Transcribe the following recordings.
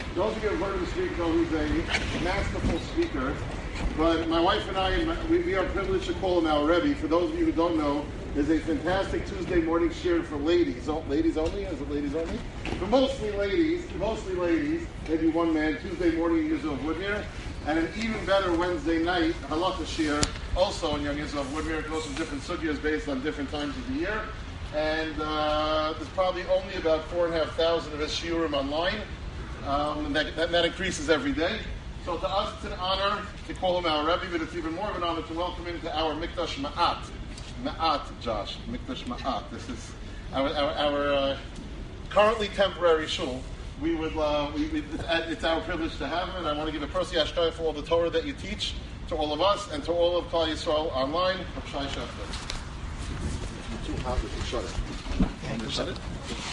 Those of you who have heard him speak know he's a masterful speaker. But my wife and I, we are privileged to call him our Rebbe. For those of you who don't know, there's a fantastic Tuesday morning shiur for ladies. Ladies only? Is it ladies only? For mostly ladies, maybe one man, Tuesday morning in Young Israel of Woodmere. And an even better Wednesday night, Halacha shiur, also in Young Israel of Woodmere. It goes from different sugyas based on different times of the year. And there's probably only about 4,500 of his shiurim online. And that increases every day. So to us, it's an honor to call him our Rebbe, but it's even more of an honor to welcome him to our Mikdash Ma'at. Ma'at, Josh. Mikdash Ma'at. This is our currently temporary shul. It's our privilege to have him, and I want to give a personal yashkaya for all the Torah that you teach to all of us and to all of Klal Yisrael online. Shai Shefler. Too hot, we can shut it. Can you shut it?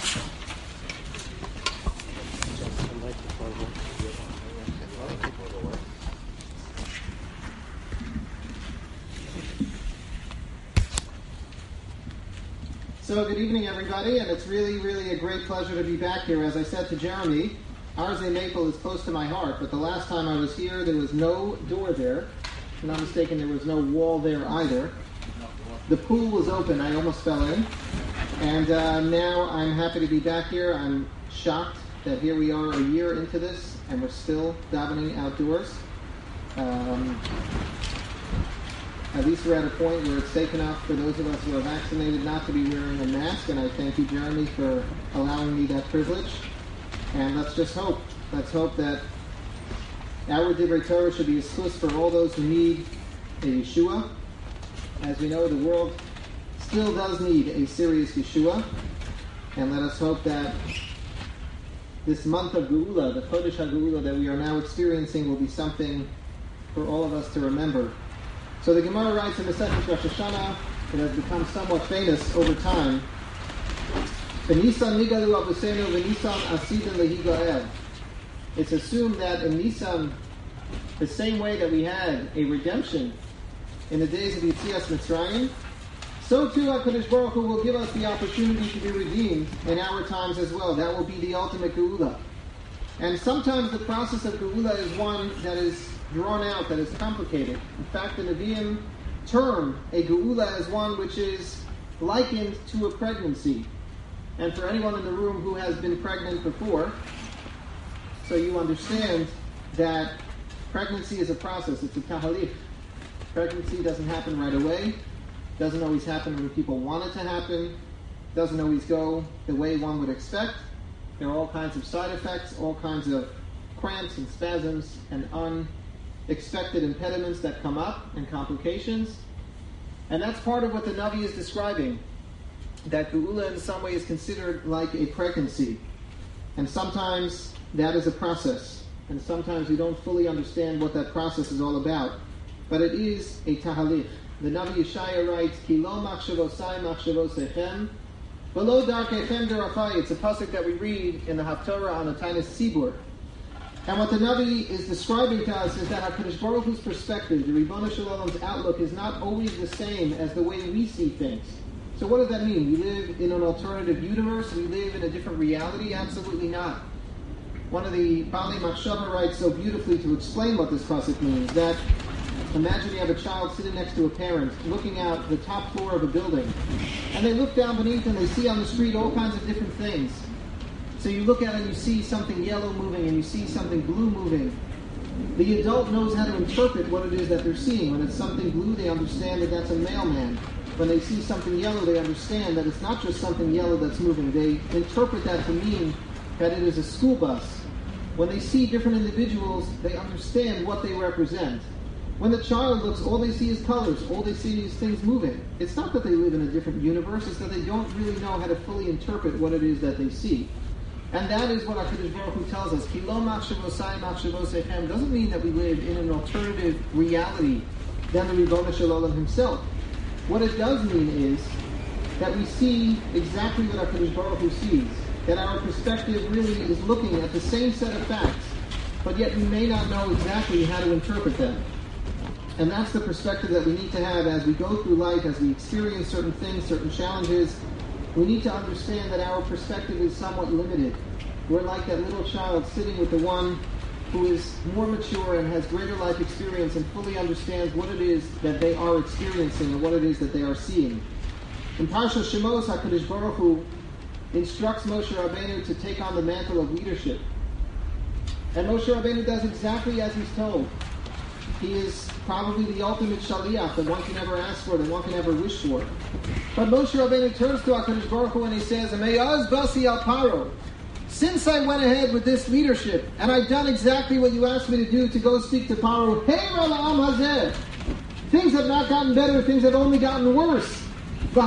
So good evening, everybody, and it's really, really a great pleasure to be back here. As I said to Jeremy, Arzeh Maple is close to my heart, but the last time I was here, there was no door there. If I'm not mistaken, there was no wall there either. The pool was open. I almost fell in. And now I'm happy to be back here. I'm shocked that here we are a year into this, and we're still davening outdoors. At least we're at a point where it's safe enough for those of us who are vaccinated not to be wearing a mask, and I thank you, Jeremy, for allowing me that privilege. And let's just hope. Let's hope that our Divrei Torah should be a schus for all those who need a Yeshua. As we know, the world still does need a serious Yeshua. And let us hope that this month of Geula, the Chodesh HaGeula that we are now experiencing, will be something for all of us to remember. So the Gemara writes in Masechet Rosh Hashanah, it has become somewhat famous over time. B'Nisan nigalu avosenu v'Nisan asidin lehigael. It's assumed that in Nisan, the same way that we had a redemption in the days of Yetzias Mitzrayim, so too HaKadosh Baruch Hu will give us the opportunity to be redeemed in our times as well. That will be the ultimate Geula. And sometimes the process of Geula is one that is drawn out, that is complicated. In fact, the Nevi'im term a Geula as one which is likened to a pregnancy. And for anyone in the room who has been pregnant before, so you understand that pregnancy is a process, it's a tahalif. Pregnancy doesn't happen right away, doesn't always happen when people want it to happen, doesn't always go the way one would expect. There are all kinds of side effects, all kinds of cramps and spasms and unexpected impediments that come up and complications. And that's part of what the Navi is describing, that Geula in some way is considered like a pregnancy. And sometimes that is a process. And sometimes we don't fully understand what that process is all about. But it is a tahalif. The Navi Yeshaya writes, Ki lo machshavosai machshavosechem, v'lo darkechem derafai. It's a pasuk that we read in the Haftorah on the Taanis Tzibur. And what the Navi is describing to us is that HaKadosh Baruch Hu's perspective, the Ribono Shel Olam's outlook, is not always the same as the way we see things. So what does that mean? We live in an alternative universe? We live in a different reality? Absolutely not. One of the Bali Machshava writes so beautifully to explain what this pasuk means, that imagine you have a child sitting next to a parent, looking out the top floor of a building, and they look down beneath and they see on the street all kinds of different things. So you look at it and you see something yellow moving and you see something blue moving. The adult knows how to interpret what it is that they're seeing. When it's something blue, they understand that that's a mailman. When they see something yellow, they understand that it's not just something yellow that's moving. They interpret that to mean that it is a school bus. When they see different individuals, they understand what they represent. When the child looks, all they see is colors. All they see is things moving. It's not that they live in a different universe. It's that they don't really know how to fully interpret what it is that they see. And that is what HaKadosh Baruch Hu tells us. Ki lo machshavosai machshavosechem doesn't mean that we live in an alternative reality than the Ribono Shel Olam himself. What it does mean is that we see exactly what HaKadosh Baruch Hu sees. That our perspective really is looking at the same set of facts, but yet we may not know exactly how to interpret them. And that's the perspective that we need to have as we go through life, as we experience certain things, certain challenges. We need to understand that our perspective is somewhat limited. we're like that little child sitting with the one who is more mature and has greater life experience and fully understands what it is that they are experiencing and what it is that they are seeing. In Parsha Shemos, HaKadosh Baruch Hu instructs Moshe Rabbeinu to take on the mantle of leadership. And Moshe Rabbeinu does exactly as he's told. He is probably the ultimate shaliach that one can ever ask for, that one can ever wish for. But Moshe Rabbeinu turns to HaKadosh Baruch Hu and he says, Me'az basi al paro. Since I went ahead with this leadership, and I've done exactly what you asked me to do, to go speak to Paro, Heira la'am hazeh. Things have not gotten better, things have only gotten worse. You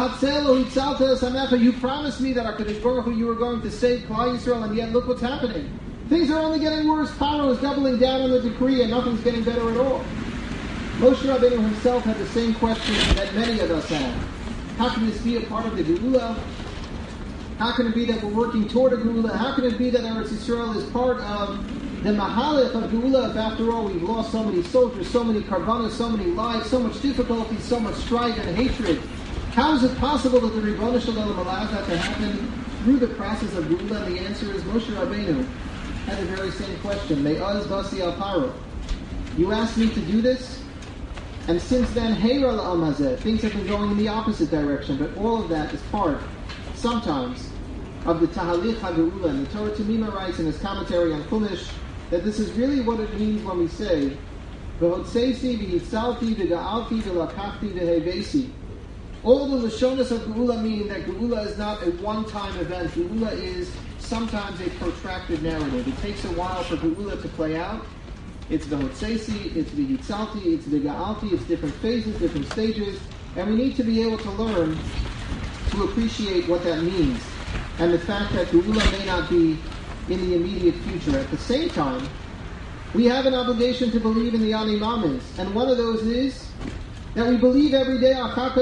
promised me that HaKadosh Baruch Hu, you were going to save Klal Yisrael, and yet look what's happening. Things are only getting worse. Paro is doubling down on the decree, and nothing's getting better at all. Moshe Rabbeinu himself had the same question that many of us have. How can this be a part of the Geula? How can it be that we're working toward a Geula? How can it be that Eretz Yisrael is part of the Mahalech of Geula if after all we've lost so many soldiers, so many karbanos, so many lives, so much difficulty, so much strife and hatred? How is it possible that the Ribono Shel Olam allows that to happen through the process of Geula? And the answer is Moshe Rabbeinu had the very same question. Me'az basi al paro. You asked me to do this, and since then, Heira la'am hazeh. Things have been going in the opposite direction, but all of that is part, sometimes, of the Tahalich HaGeula. And the Torah Temimah writes in his commentary on Chumash that this is really what it means when we say, V'hotzeisi v'yitzalti v'ga'alti v'lakachti v'hevesi. All the Lashonas of Geula mean that Geula is not a one-time event. Geula is sometimes a protracted narrative. It takes a while for Geula to play out. It's V'hotzeisi, it's V'yitzalti, it's V'ga'alti, it's different phases, different stages, and we need to be able to learn to appreciate what that means, and the fact that Geula may not be in the immediate future. At the same time, we have an obligation to believe in the Ani Mamins, and one of those is that we believe every day,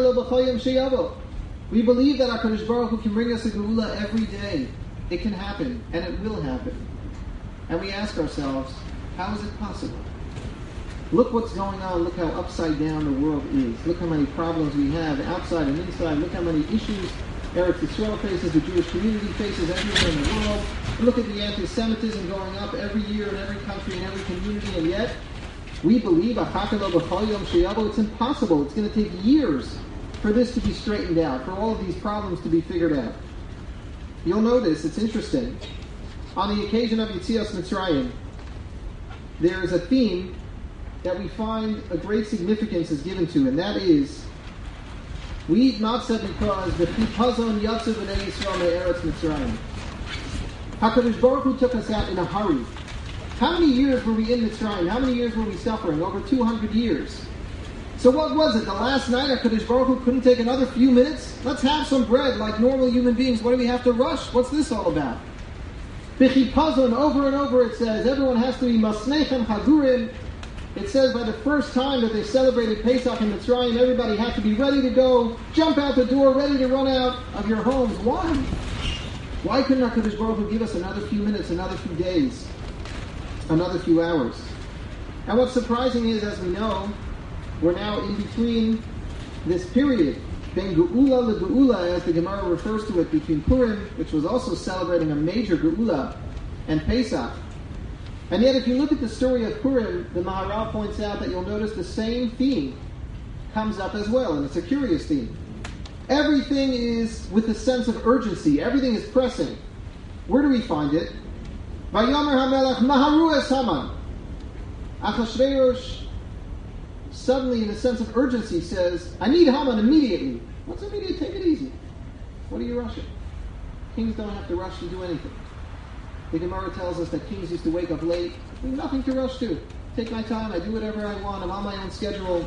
we believe that HaKadosh Baruch Hu can bring us a Geula every day. It can happen, and it will happen. And we ask ourselves, how is it possible? Look what's going on. Look how upside down the world is. Look how many problems we have outside and inside. Look how many issues Eretz Yisrael faces, the Jewish community faces everywhere in the world. And look at the anti-Semitism going up every year in every country, in every community, and yet we believe it's impossible. It's going to take years for this to be straightened out, for all of these problems to be figured out. You'll notice, it's interesting, on the occasion of Yetzias Mitzrayim, there is a theme that we find a great significance is given to, and that is, we eat matzah because the chipazon yatzu b'nei Yisrael me'eretz Mitzrayim. HaKadosh Baruch Hu took us out in a hurry. How many years were we in Mitzrayim? How many years were we suffering? Over 200 years. So what was it? The last night HaKadosh Baruch Hu couldn't take another few minutes? Let's have some bread like normal human beings. What do we have to rush? What's this all about? B'chipazon, over and over it says, everyone has to be masnechem chagurim. It says by the first time that they celebrated Pesach in Mitzrayim, everybody had to be ready to go, jump out the door, ready to run out of your homes. Why? Why couldn't HaKadosh Baruch Hu give us another few minutes, another few days, another few hours? And what's surprising is, as we know, we're now in between this period, Ben Geula LeGeula, as the Gemara refers to it, between Purim, which was also celebrating a major Geula, and Pesach. And yet, if you look at the story of Purim, the Maharal points out that you'll notice the same theme comes up as well, and it's a curious theme. Everything is with a sense of urgency. Everything is pressing. Where do we find it? Vayomer HaMelech Maharu es Haman. Achashverosh, suddenly in a sense of urgency, says, I need Haman immediately. What's immediate? Take it easy. What are you rushing? Kings don't have to rush to do anything. The Gemara tells us that kings used to wake up late. There's nothing to rush to. Take my time. I do whatever I want. I'm on my own schedule.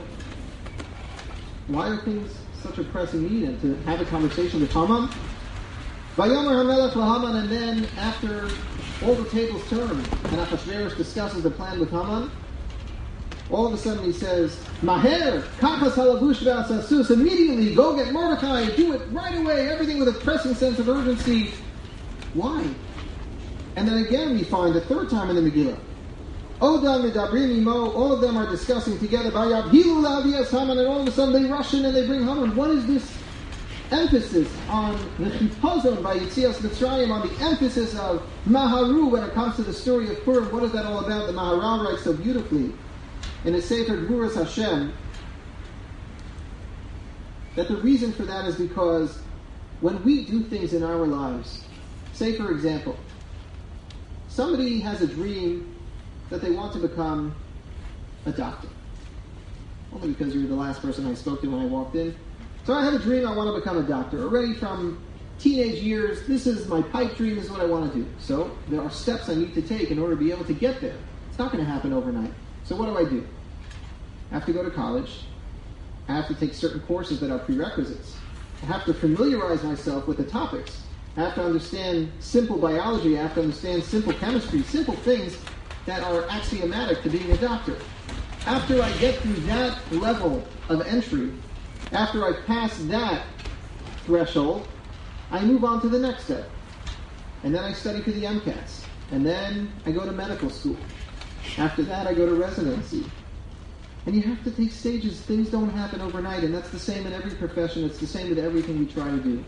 Why are things such a pressing need? And to have a conversation with Haman? Vayomer HaMelech LaHaman, and then after all the tables turn and Achashverosh discusses the plan with Haman, all of a sudden he says, Maher, kapas halavush v'asasus, immediately go get Mordechai, do it right away, everything with a pressing sense of urgency. Why? And then again we find the third time in the Megillah, Odam medabrim imo, all of them are discussing together, Vayavhilu la'aviyas Haman, and all of a sudden they rush in and they bring Haman. What is this emphasis on the chipazon by Yetzias Mitzrayim, on the emphasis of Maharu when it comes to the story of Purim. What is that all about? The Maharal writes so beautifully in his Sefer Gvuras Hashem that the reason for that is because when we do things in our lives, say for example, somebody has a dream that they want to become a doctor. Only because you were the last person I spoke to when I walked in. So I have a dream, I want to become a doctor. Already from teenage years, this is my pipe dream, this is what I want to do. So there are steps I need to take in order to be able to get there. It's not going to happen overnight. So what do? I have to go to college. I have to take certain courses that are prerequisites. I have to familiarize myself with the topics. I have to understand simple biology. I have to understand simple chemistry, simple things that are axiomatic to being a doctor. After I get through that level of entry, after I pass that threshold, I move on to the next step. And then I study for the MCATs. And then I go to medical school. After that, I go to residency. And you have to take stages. Things don't happen overnight, and that's the same in every profession. It's the same with everything we try to do.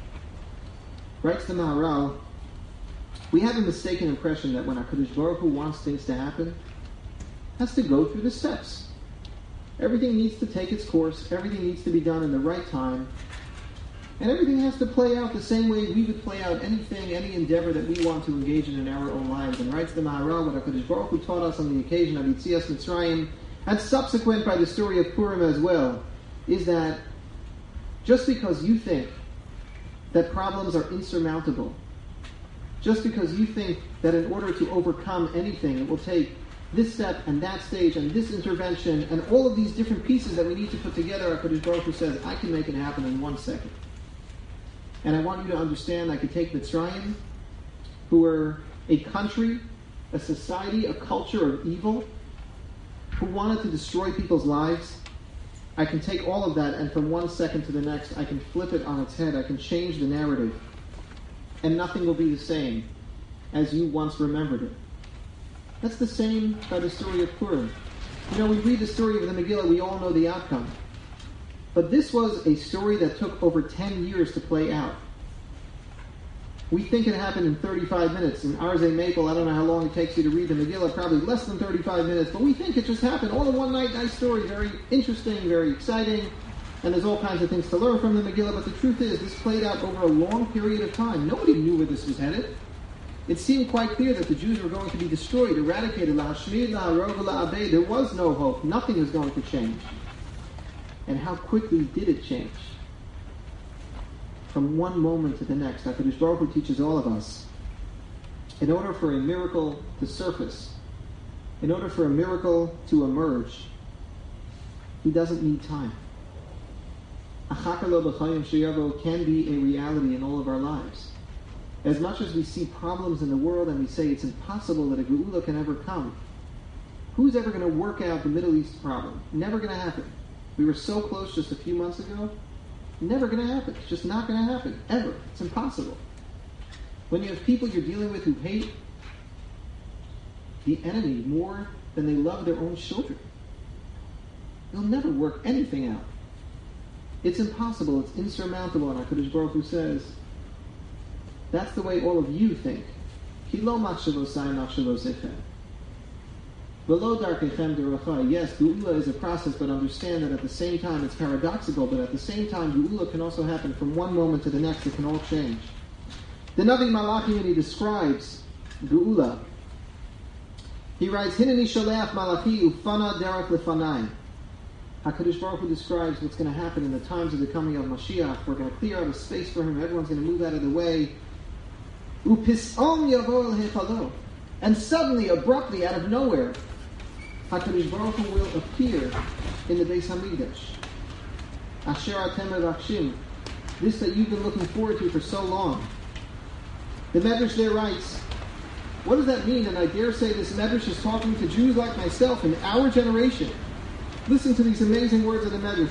Writes the Maharal, we have a mistaken impression that when HaKadosh Baruch Hu wants things to happen, has to go through the steps. Everything needs to take its course. Everything needs to be done in the right time. And everything has to play out the same way we would play out anything, any endeavor that we want to engage in our own lives. And writes the Maharal, what HaKadosh Baruch Hu taught us on the occasion of Yetzias Mitzrayim, and subsequent by the story of Purim as well, is that just because you think that problems are insurmountable, just because you think that in order to overcome anything, it will take this step and that stage and this intervention and all of these different pieces that we need to put together, HaKadosh Baruch Hu says, I can make it happen in 1 second. And I want you to understand I could take Mitzrayim, who were a country, a society, a culture of evil, who wanted to destroy people's lives. I can take all of that and from 1 second to the next, I can flip it on its head. I can change the narrative. And nothing will be the same as you once remembered it. That's the same by the story of Purim. You know, we read the story of the Megillah, we all know the outcome. But this was a story that took over 10 years to play out. We think it happened in 35 minutes. In Arzei Maple, I don't know how long it takes you to read the Megillah, probably less than 35 minutes, but we think it just happened all in one night. Nice story, very interesting, very exciting, and there's all kinds of things to learn from the Megillah, but the truth is, this played out over a long period of time. Nobody knew where this was headed. It seemed quite clear that the Jews were going to be destroyed, eradicated. There was no hope. Nothing was going to change. And how quickly did it change? From one moment to the next. HaKadosh Baruch Hu teaches all of us, in order for a miracle to surface, in order for a miracle to emerge, he doesn't need time. Achaka lo b'chayim sheyavo can be a reality in all of our lives. As much as we see problems in the world and we say it's impossible that a geula can ever come, who's ever going to work out the Middle East problem? Never going to happen. We were so close just a few months ago. Never going to happen. It's just not going to happen. Ever. It's impossible. When you have people you're dealing with who hate the enemy more than they love their own children, they'll never work anything out. It's impossible. It's insurmountable. And HaKadosh Baruch Hu says, that's the way all of you think. Ki lo machshavosai machshavosechem. V'lo darkechem derachai. Yes, geula is a process, but understand that at the same time it's paradoxical, but at the same time geula can also happen from one moment to the next. It can all change. The Navi Malachi, when he describes geula, he writes, Hineni sholeach malachi ufana derech lefanai. HaKadosh Baruch Hu describes what's going to happen in the times of the coming of Mashiach. We're going to clear out a space for him. Everyone's going to move out of the way. Upisom yavo el hechalo. And suddenly, abruptly, out of nowhere, HaKadosh Baruch Hu will appear in the Beis HaMikdash. Asher atem mevakshim. This that you've been looking forward to for so long. The Medrash there writes, what does that mean? And I dare say this Medrash is talking to Jews like myself in our generation. Listen to these amazing words of the Medrash.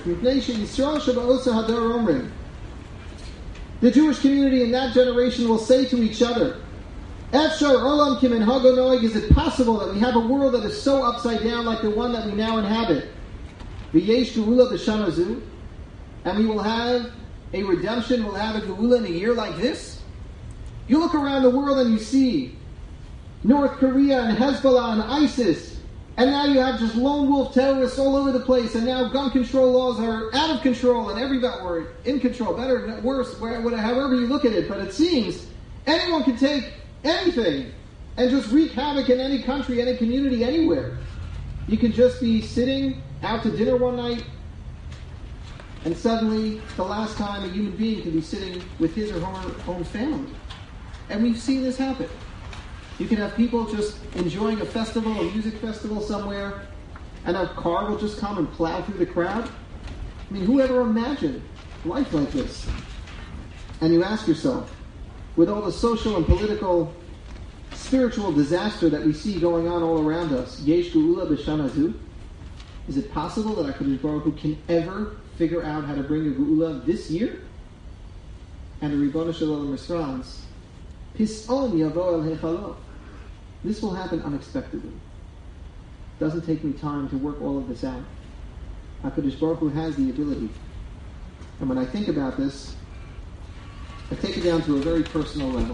The Jewish community in that generation will say to each other, is it possible that we have a world that is so upside down like the one that we now inhabit? And we will have a redemption, will have a geula in a year like this? You look around the world and you see North Korea and Hezbollah and ISIS, and now you have just lone wolf terrorists all over the place, and now gun control laws are out of control, and everybody, or in control, better, worse, however you look at it. But it seems anyone can take anything and just wreak havoc in any country, any community, anywhere. You can just be sitting out to dinner one night, and suddenly, the last time a human being can be sitting with his or her own family. And we've seen this happen. You can have people just enjoying a festival, a music festival somewhere, and a car will just come and plow through the crowd. I mean, who ever imagined life like this? And you ask yourself, with all the social and political, spiritual disaster that we see going on all around us, Yesh Geula B'Shana Zu, is it possible that HaKadosh Baruch Hu can ever figure out how to bring a Geula this year? And the Ribono Shel Olam responds, Pis'on yavo el hechalo. This will happen unexpectedly. Doesn't take me time to work all of this out. HaKadosh Baruch Hu has the ability. And when I think about this, I take it down to a very personal level.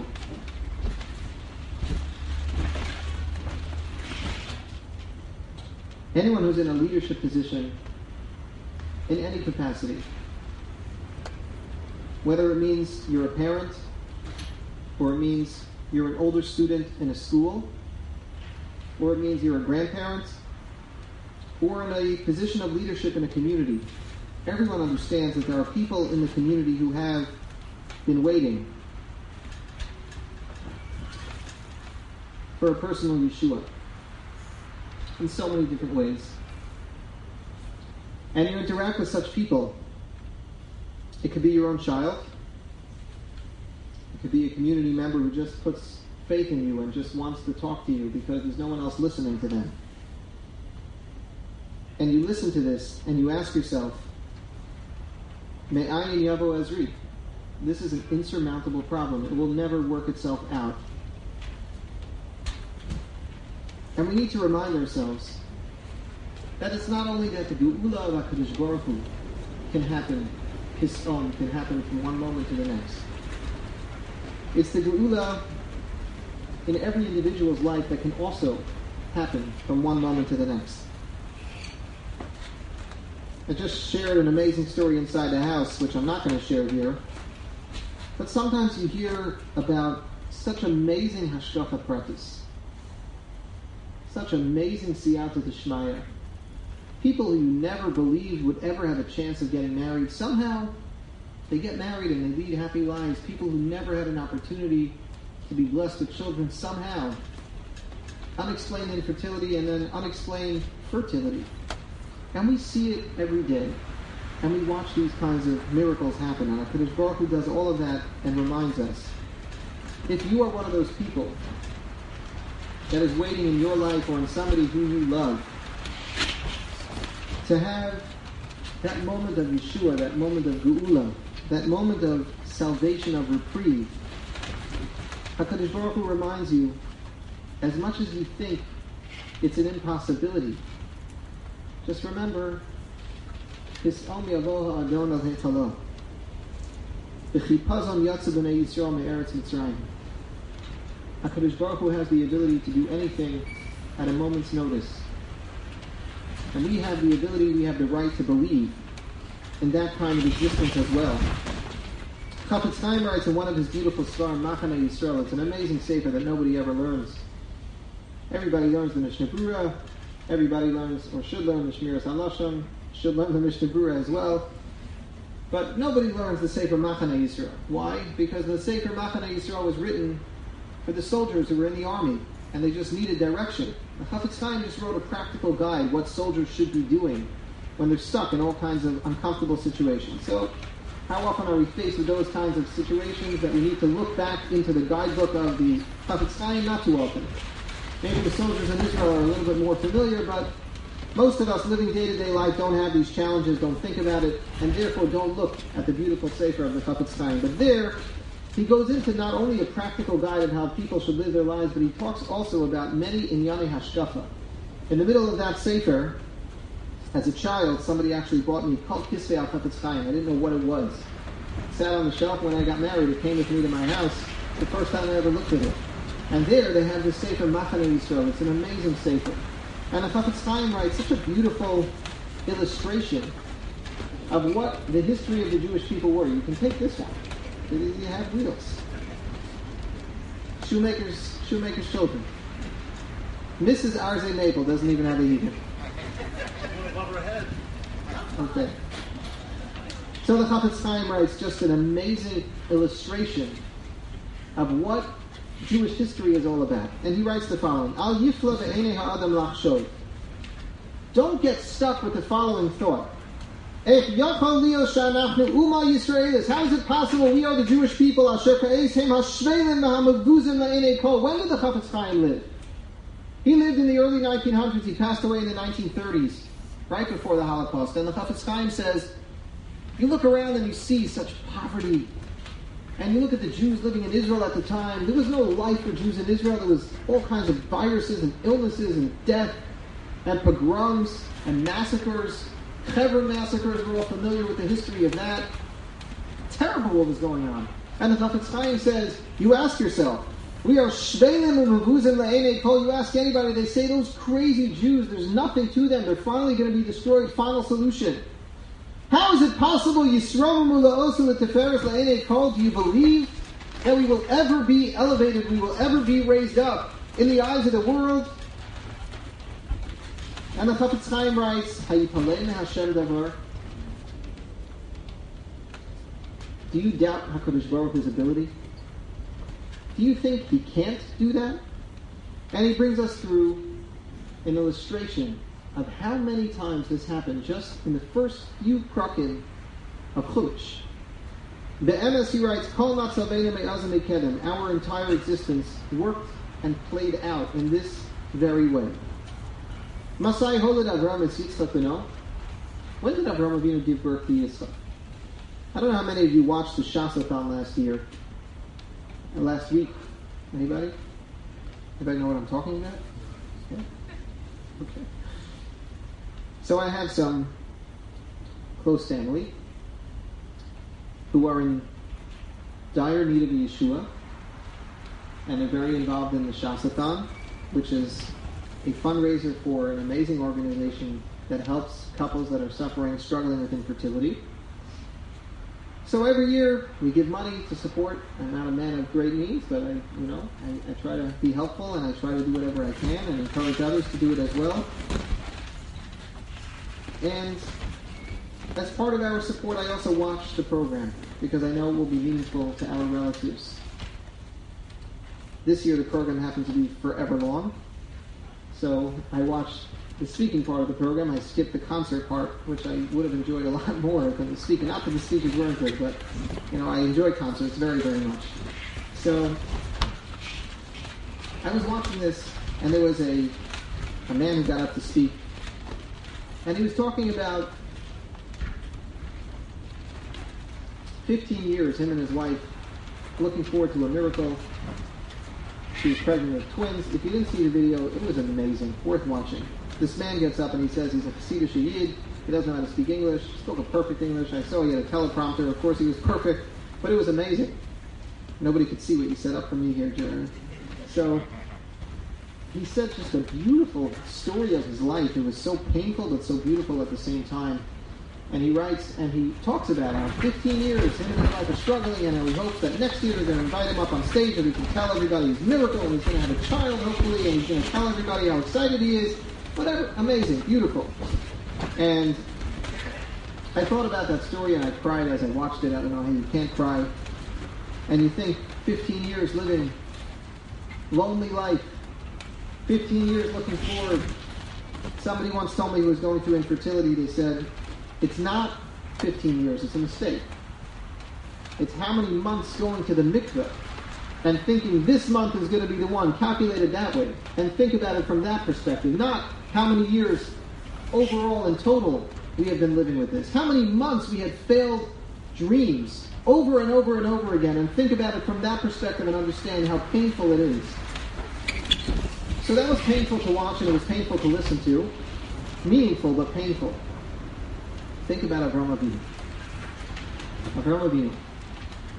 Anyone who's in a leadership position, in any capacity, whether it means you're a parent, or it means you're an older student in a school, or it means you're a grandparent, or in a position of leadership in a community, everyone understands that there are people in the community who have been waiting for a personal Yeshua in so many different ways. And you interact with such people. It could be your own child. It could be a community member who just puts faith in you and just wants to talk to you because there's no one else listening to them. And you listen to this and you ask yourself, Me'ayin yavo Ezri. This is an insurmountable problem. It will never work itself out. And we need to remind ourselves that it's not only that the Geula of HaKadosh Baruch Hu can happen, his own can happen from one moment to the next. It's the Geula in every individual's life that can also happen from one moment to the next. I just shared an amazing story inside the house, which I'm not going to share here. But sometimes you hear about such amazing hashgacha pratis, such amazing siyata d'shmaya. People who you never believed would ever have a chance of getting married, somehow they get married and they lead happy lives. People who never had an opportunity to be blessed with children, somehow unexplained infertility and then unexplained fertility. And we see it every day. And we watch these kinds of miracles happen. And HaKadosh Baruch Hu does all of that and reminds us, if you are one of those people that is waiting in your life or in somebody who you love, to have that moment of Yeshua, that moment of Geula, that moment of salvation, of reprieve, HaKadosh Baruch Hu reminds you, as much as you think it's an impossibility, just remember, His'om yavo ha'adon al heichalo. B'chipazon yatzu b'nei Yisrael me'eretz Mitzrayim. HaKadosh Baruch Hu has the ability to do anything at a moment's notice. And we have the ability, we have the right to believe in that kind of existence as well. Chafetz Chaim writes in one of his beautiful svarim, Machane Yisrael. It's an amazing sefer that nobody ever learns. Everybody learns the Mishnah Berurah. Everybody learns, or should learn, the Shmiras HaLashon. Should learn the Mishnah Berurah as well. But nobody learns the Sefer Machane Yisrael. Why? Because the Sefer Machane Yisrael was written for the soldiers who were in the army, and they just needed direction. The Chafetz Chaim just wrote a practical guide, what soldiers should be doing when they're stuck in all kinds of uncomfortable situations. So, how often are we faced with those kinds of situations that we need to look back into the guidebook of the Chafetz Chaim? Not too often. Maybe the soldiers in Israel are a little bit more familiar, but most of us living day-to-day life don't have these challenges, don't think about it, and therefore don't look at the beautiful sefer of the Chafetz Chaim. But there, he goes into not only a practical guide of how people should live their lives, but he talks also about many inyane hashkafa. In the middle of that sefer, as a child, somebody actually bought me Kol Kisvei al Chafetz Chaim. I didn't know what it was. sat on the shelf when I got married. It came with me to my house. It's the first time I ever looked at it. And there they have this Sefer Machane Yisrael. It's an amazing Sefer. And the Chafetz Chaim writes such a beautiful illustration of what the history of the Jewish people were. You can take this one. You have wheels. Shoemakers' children. Mrs. Arze Maple doesn't even have a heater. Above her head. Okay. So the Chafetz Chaim writes just an amazing illustration of what Jewish history is all about. And he writes the following: Al yifla ve'enei ha'adam lachshov. Don't get stuck with the following thought. How is it possible we are the Jewish people? When did the Chafetz Chaim live? He lived in the early 1900s. He passed away in the 1930s, right before the Holocaust. And the Chafetz Chaim says, you look around and you see such poverty. And you look at the Jews living in Israel at the time. There was no life for Jews in Israel. There was all kinds of viruses and illnesses and death and pogroms and massacres. Hebron massacres, we're all familiar with the history of that. Terrible what was going on. And the Chafetz Chaim says, you ask yourself, we are shveilim and mevuzim la'enei kol. You ask anybody, they say those crazy Jews, there's nothing to them. They're finally going to be destroyed. Final solution. How is it possible, Yisromu la'osu l'teferes la'enei kol? Do you believe that we will ever be elevated, we will ever be raised up in the eyes of the world? And the Chafetz Chaim writes, Hayipalei Hashem davar. Do you doubt HaKadosh Baruch Hu's ability? Do you think he can't do that? And he brings us through an illustration of how many times this happened just in the first few prakim of Chumash. Be'emes, he writes, Kol matzaveinu me'azim me'kedem. Our entire existence worked and played out in this very way. Masai holed Avram es Yitzchak beno. When did Avram Avinu give birth to Yitzchak? I don't know how many of you watched the Shasathon last week. Anybody? Anybody know what I'm talking about? Yeah? Okay. So I have some close family who are in dire need of Yeshua and are very involved in the Shasathon, which is a fundraiser for an amazing organization that helps couples that are struggling with infertility. So every year we give money to support. I'm not a man of great means, but I try to be helpful and I try to do whatever I can and encourage others to do it as well. And as part of our support, I also watch the program because I know it will be meaningful to our relatives. This year the program happens to be forever long. So I watched the speaking part of the program. I skipped the concert part, which I would have enjoyed a lot more than the speaking. Not that the speakers weren't good, but I enjoy concerts very, very much. So I was watching this, and there was a man who got up to speak, and he was talking about 15 years, him and his wife, looking forward to a miracle. She was pregnant with twins. If you didn't see the video, it was amazing, worth watching. This man gets up and he says he's a Hasidic Yid. He doesn't know how to speak English. He spoke a perfect English. I saw he had a teleprompter. Of course, he was perfect, but it was amazing. Nobody could see what you set up for me here, Jeremy. So he said just a beautiful story of his life. It was so painful but so beautiful at the same time. And he writes, and he talks about how 15 years him and his wife are struggling, and how he hopes that next year they're going to invite him up on stage and he can tell everybody his miracle, and he's going to have a child, hopefully, and he's going to tell everybody how excited he is. Whatever. Amazing. Beautiful. And I thought about that story, and I cried as I watched it. I don't know how you can't cry. And you think, 15 years living lonely life, 15 years looking forward. Somebody once told me who was going through infertility, they said, it's not 15 years, it's a mistake. It's how many months going to the mikveh and thinking this month is going to be the one, calculated that way. And think about it from that perspective. Not how many years overall in total we have been living with this. How many months we had failed dreams over and over and over again. And think about it from that perspective and understand how painful it is. So that was painful to watch and it was painful to listen to. Meaningful but painful. Think about Avraham Avinu. Avraham Avinu.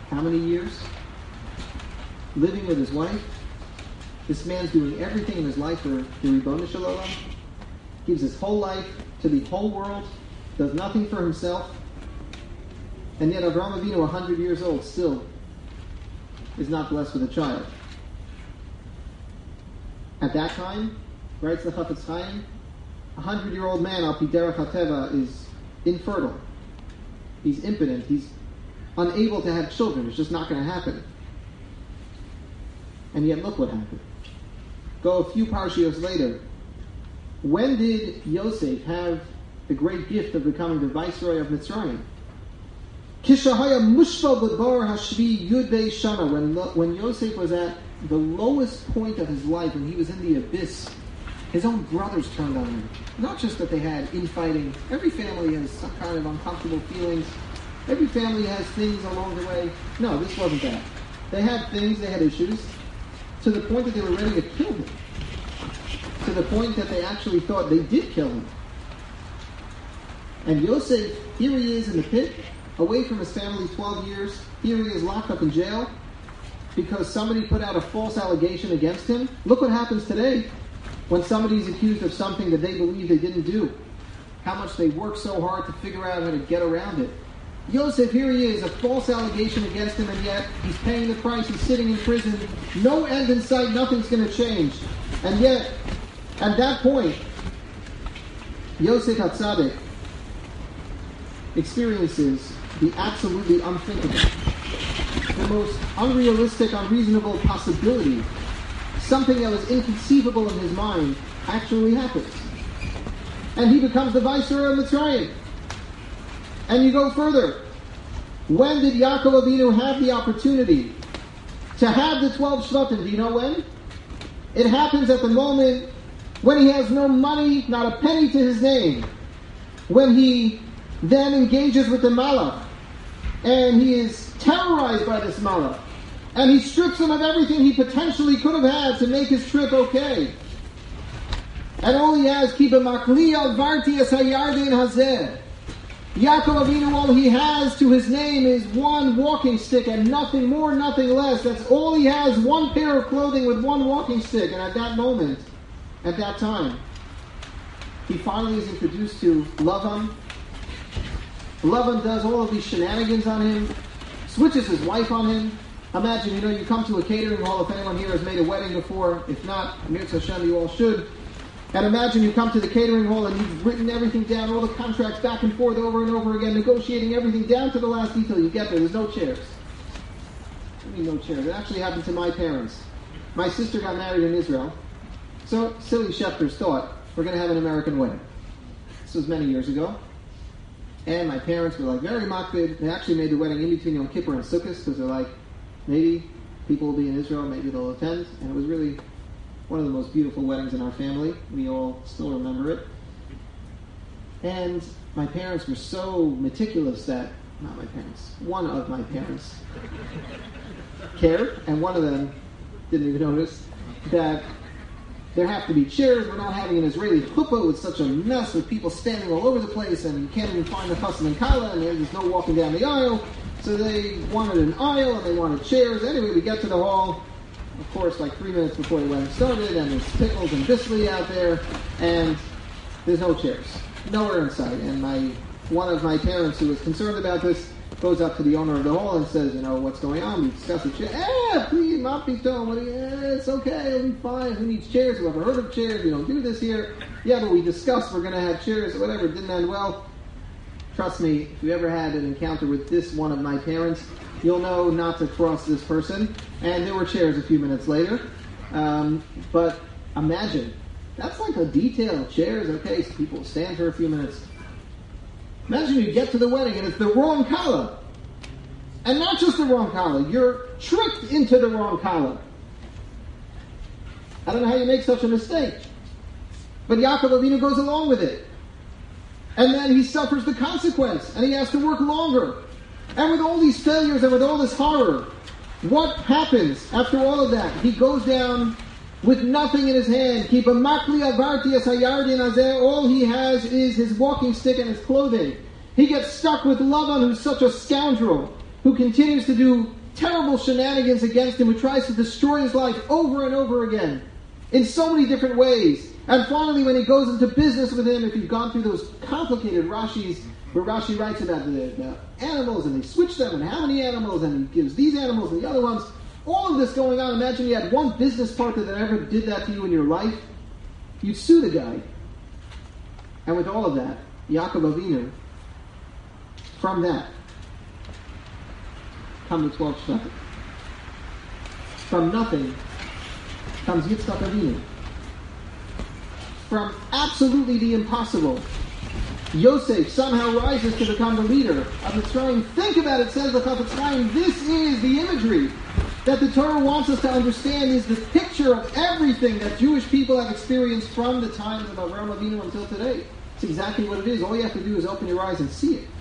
how many years? Living with his wife. This man's doing everything in his life for the Ribono Shel Olam. Gives his whole life to the whole world. Does nothing for himself. And yet Avraham Avinu, 100 years old, still is not blessed with a child. At that time, writes the Chafetz Chaim, 100-year-old man, al pi derech hateva, is infertile. He's impotent. He's unable to have children. It's just not going to happen. And yet, look what happened. Go a few parshios later. When did Yosef have the great gift of becoming the viceroy of Mitzrayim? Kishahaya mushva b'dor hashvi yudei shana. When Yosef was at the lowest point of his life, when he was in the abyss, his own brothers turned on him. Not just that they had infighting. Every family has some kind of uncomfortable feelings. Every family has things along the way. No, this wasn't that. They had things, they had issues, to the point that they were ready to kill him. To the point that they actually thought they did kill him. And Yosef, here he is in the pit, away from his family 12 years. Here he is locked up in jail because somebody put out a false allegation against him. Look what happens today when somebody's accused of something that they believe they didn't do. How much they work so hard to figure out how to get around it. Yosef, here he is, a false allegation against him, and yet he's paying the price. He's sitting in prison. No end in sight. Nothing's going to change. And yet, at that point, Yosef HaTzadik experiences the absolutely unthinkable, the most unrealistic, unreasonable possibility. Something that was inconceivable in his mind actually happens. And he becomes the viceroy of Mitzrayim. And you go further. When did Yaakov Avinu have the opportunity to have the 12 Shvatim? Do you know when? It happens at the moment when he has no money, not a penny to his name. When he then engages with the Malach. And he is terrorized by this Malach. And he strips him of everything he potentially could have had to make his trip okay. And all he has, Ki b'makli al varti es hayarden hazeh. Yaakov Avinu, all he has to his name is one walking stick and nothing more, nothing less. That's all he has, one pair of clothing with one walking stick. And at that moment, at that time, he finally is introduced to Lavan. Lavan does all of these shenanigans on him, switches his wife on him. Imagine, you come to a catering hall, if anyone here has made a wedding before. If not, Mirza Hashem, you all should. And imagine you come to the catering hall and you've written everything down, all the contracts back and forth over and over again, negotiating everything down to the last detail. You get there, there's no chairs. I mean, no chairs. It actually happened to my parents. My sister got married in Israel. So, silly Schefters thought, we're going to have an American wedding. This was many years ago. And my parents were very makbid. They actually made the wedding in between Yom Kippur and Sukkot, because they're like, maybe people will be in Israel, maybe they'll attend. And it was really one of the most beautiful weddings in our family. We all still remember it. And my parents were so meticulous that, not my parents, one of my parents cared, and one of them didn't even notice, that there have to be chairs. We're not having an Israeli chuppah with such a mess with people standing all over the place, and you can't even find the chassan and kala, and there's no walking down the aisle. So they wanted an aisle, and they wanted chairs. Anyway, we get to the hall, of course, 3 minutes before the wedding started, and there's pickles and biscuit out there, and there's no chairs. Nowhere in sight. And one of my parents, who was concerned about this, goes up to the owner of the hall and says, what's going on? We discussed the chair. Please, not be told. It's okay, it'll be fine. Who needs chairs? Who ever heard of chairs? We don't do this here. Yeah, but we discussed we're going to have chairs or whatever. It didn't end well. Trust me, if you ever had an encounter with this one of my parents, you'll know not to cross this person. And there were chairs a few minutes later. But imagine, that's like a detail. Chairs, okay, so people stand for a few minutes. Imagine you get to the wedding and it's the wrong kala. And not just the wrong kala, you're tricked into the wrong kala. I don't know how you make such a mistake. But Yaakov Avinu goes along with it. And then he suffers the consequence, and he has to work longer. And with all these failures and with all this horror, what happens after all of that? He goes down with nothing in his hand. All he has is his walking stick and his clothing. He gets stuck with Lavan, who's such a scoundrel, who continues to do terrible shenanigans against him, who tries to destroy his life over and over again in so many different ways. And finally, when he goes into business with him, if you've gone through those complicated Rashis, where Rashi writes about the animals, and they switch them, and how many animals, and he gives these animals and the other ones, all of this going on. Imagine you had one business partner that ever did that to you in your life. You'd sue the guy. And with all of that, Yaakov Avinu, from that, come the 12 Shvatim. From nothing comes Yitzchak Avinu. From absolutely the impossible, Yosef somehow rises to become the leader of Mitzrayim. Think about it, says the Chafetz Chaim. This is the imagery that the Torah wants us to understand, is the picture of everything that Jewish people have experienced from the times of Avraham Avinu until today. It's exactly what it is. All you have to do is open your eyes and see it.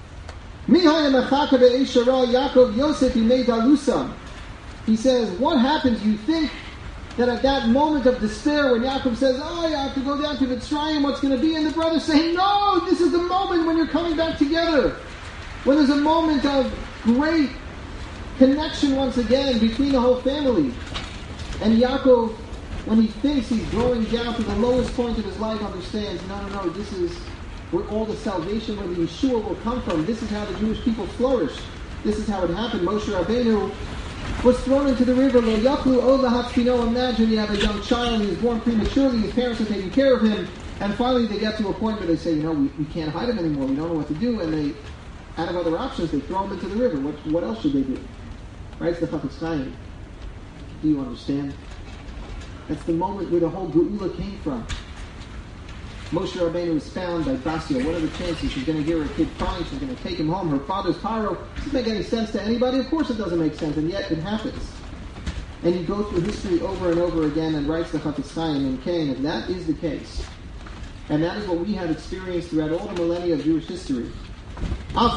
Yaakov Yosef He says, what happens? You think that at that moment of despair, when Yaakov says, I have to go down to Mitzrayim, what's going to be? And the brothers say, no, this is the moment when you're coming back together. When there's a moment of great connection once again between the whole family. And Yaakov, when he thinks he's going down to the lowest point of his life, understands, no, this is where all the salvation, where the Yeshua will come from. This is how the Jewish people flourished. This is how it happened. Moshe Rabbeinu was thrown into the river. Imagine you have a young child, he was born prematurely, his parents are taking care of him, and finally they get to a point where they say, we can't hide him anymore, we don't know what to do, and they, out of other options, they throw him into the river. What else should they do? Right? It's the Chafetz Chaim. Do you understand? That's the moment where the whole Geula came from. Moshe Rabbeinu was found by Basia. What are the chances? She's going to hear her kid crying. She's going to take him home. Her father's Paro. Does it make any sense to anybody? Of course it doesn't make sense, and yet it happens. And you go through history over and over again, and writes the Chafetz Chaim in Cain, if that is the case, and that is what we have experienced throughout all the millennia of Jewish history. How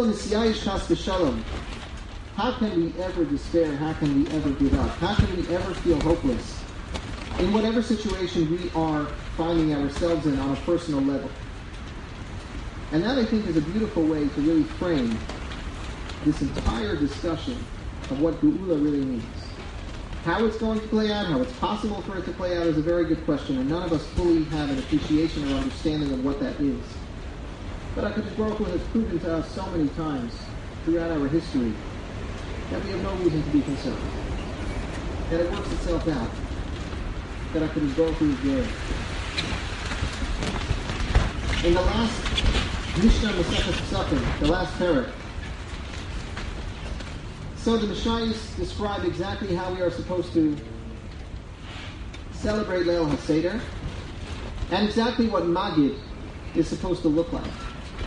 can we ever despair? How can we ever give up? How can we ever feel hopeless? In whatever situation we are finding ourselves in on a personal level. And that, I think, is a beautiful way to really frame this entire discussion of what Geula really means. How it's going to play out, how it's possible for it to play out is a very good question, and none of us fully have an appreciation or understanding of what that is. But HaKadosh Baruch Hu has proven to us so many times throughout our history that we have no reason to be concerned. That it works itself out. That HaKadosh Baruch Hu is there. In the last Mishnah Masechet Pesachim, the last parak, so the Mishayis describe exactly how we are supposed to celebrate Leil HaSeder, and exactly what Magid is supposed to look like.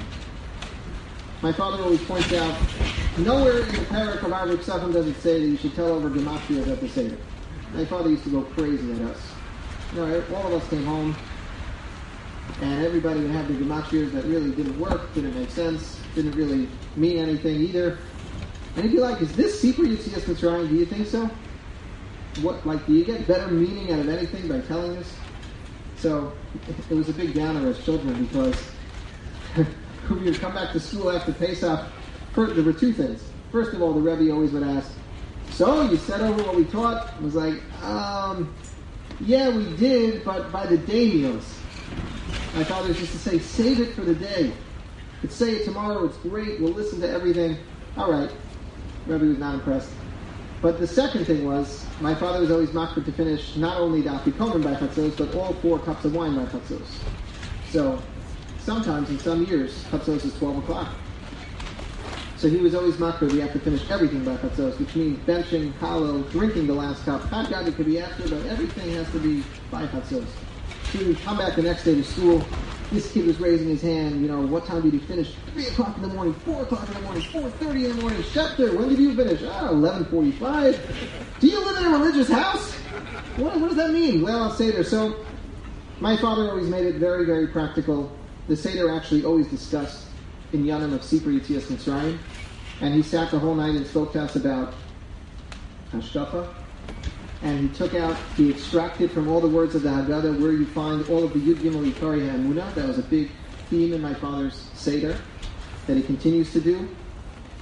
My father always points out, nowhere in the parak of Arvik Pesachim does it say that you should tell over Gematrias at the Seder. My father used to go crazy at us. All of us came home, and everybody would have the Gematrias that really didn't work, didn't make sense, didn't really mean anything either. And he'd be like, is this Sipur Yetzias Mitzrayim? Do you think so? Do you get better meaning out of anything by telling this? So, it was a big downer as children, because when we would come back to school after Pesach, there were two things. First of all, the Rebbe always would ask, so, you said over what we taught? I was like, yeah, we did, but by the day meals. My father used to say, save it for the day. Could say it tomorrow, it's great, we'll listen to everything. All right. Rebbe was not impressed. But the second thing was, my father was always makbid to finish not only the Afikomen by Chatzos, but all 4 cups of wine by Chatzos. So, sometimes, in some years, Chatzos is 12 o'clock. So he was always makbid, we have to finish everything by Chatzos, which means benching, hollow, drinking the last cup. Hot God, it could be after, but everything has to be by Chatzos. So we come back the next day to school. This kid was raising his hand, what time did he finish? 3 o'clock in the morning, 4 o'clock in the morning, 4:30 in the morning. Schefter, when did you finish? 11:45. Do you live in a religious house? What does that mean? Well, I'll say there. So, my father always made it very, very practical. The Seder actually always discussed in Yanim of Sipur Yetzias Mitzrayim. And he sat the whole night and spoke to us about Hashkafa. And he extracted from all the words of the Haggadah where you find all of the Yud Gimel Yikari HaEmunah. That was a big theme in my father's Seder that he continues to do.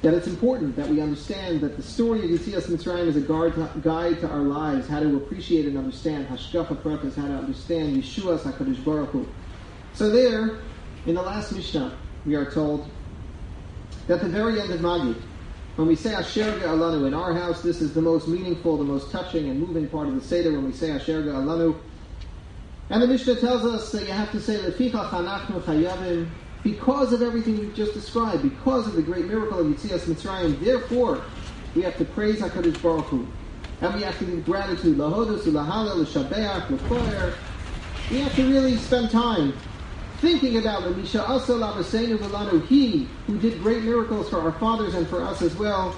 that it's important that we understand that the story of Yetzias Mitzrayim is a guide to our lives, how to appreciate and understand Hashkafa Pratis, how to understand Yeshua's HaKadosh Baruch Hu. So there, in the last Mishnah, we are told that the very end of Magid, when we say Asher Ge'alanu in our house, this is the most meaningful, the most touching and moving part of the Seder when we say Asher Ge'alanu. And the Mishnah tells us that you have to say Lefichach Anachnu Chayavim, because of everything we've just described, because of the great miracle of Yetzias Mitzrayim, therefore we have to praise HaKadosh Baruch Hu. And we have to give gratitude. Lahodus, Lahalel, L'Shabeach, L'Choyer. We have to really spend time thinking about the Misha Asal Abaseinu V'lanu, He who did great miracles for our fathers and for us as well.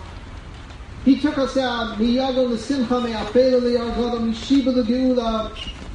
He took us out, Miyago L'Simcha Me'apelu Li'argoda Mishiba L'Geula